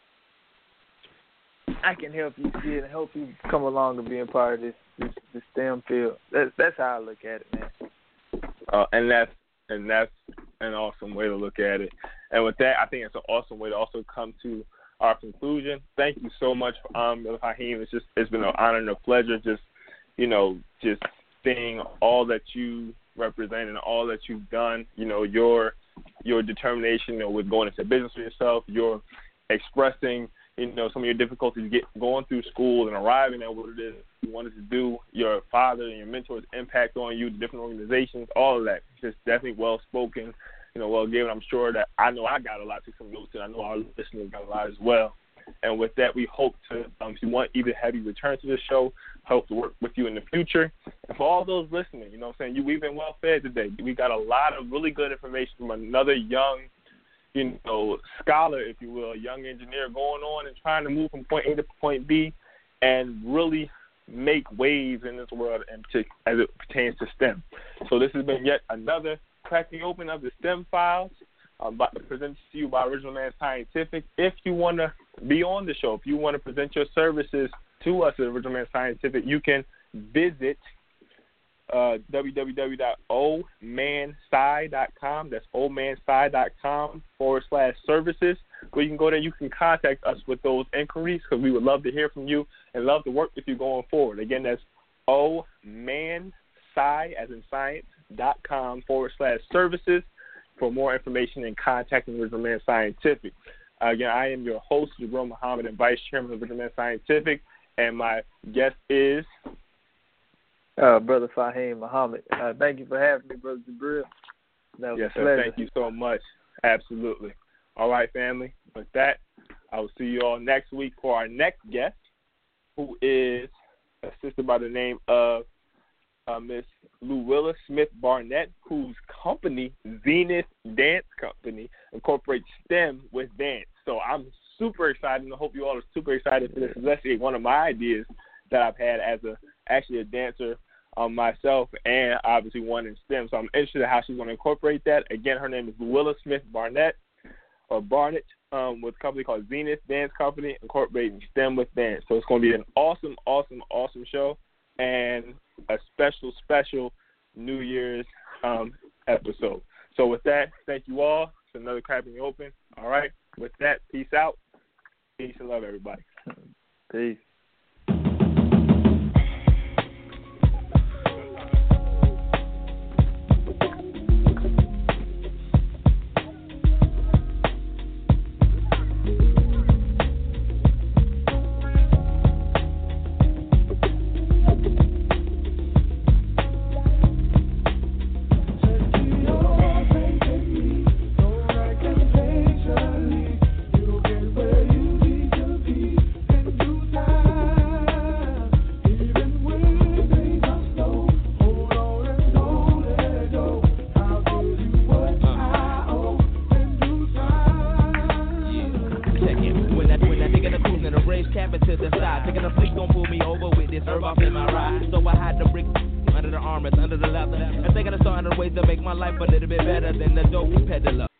I can help you see it and help you come along and be a part of this STEM field. That's how I look at it, man. And that's an awesome way to look at it. And with that, I think it's an awesome way to also come to our conclusion. Thank you so much, Fahim. It's been an honor and a pleasure just seeing all that you represent and all that you've done. Your determination with going into business for yourself, your expressing some of your difficulties going through school and arriving at what it is you wanted to do, your father and your mentor's impact on you, the different organizations, all of that. Just definitely well spoken, well given. I'm sure that I know I got a lot to some notes, and I know our listeners got a lot as well. And with that, we hope to, if you want, either have you return to the show, hope to work with you in the future. And for all those listening, we've been well fed today. We got a lot of really good information from another young scholar, if you will, a young engineer going on and trying to move from point A to point B and really make waves in this world and as it pertains to STEM. So this has been yet another cracking open of the STEM files presented to you by Original Man Scientific. If you want to be on the show, if you want to present your services to us at Original Man Scientific, you can visit www.omansci.com. That's omansci.com/services. Where you can go there, you can contact us with those inquiries, because we would love to hear from you and love to work with you going forward. Again, that's omansci, as in science.com/services for more information and contacting Original Man Scientific. Again, I am your host, Jabril Muhammad, and Vice Chairman of Original Man Scientific, and my guest is Brother Fahim Muhammad. Thank you for having me, Brother Jabril. Yes, sir. Thank you so much. Absolutely. All right, family. With that, I will see you all next week for our next guest, who is a sister by the name of Miss Louilla Smith Barnett, whose company, Zenith Dance Company, incorporates STEM with dance. So I'm super excited, and I hope you all are super excited for this. It's actually one of my ideas that I've had as a dancer myself, and obviously one in STEM. So I'm interested in how she's going to incorporate that. Again, her name is Louilla Smith Barnett, with a company called Zenith Dance Company, incorporating STEM with dance. So it's going to be an awesome, awesome, awesome show, and a special, special New Year's episode. So with that, thank you all. It's another Cracking Open. All right. With that, peace out. Peace and love, everybody. Peace. Under the leather, and thinking of starting ways to make my life a little bit better than the dope peddler.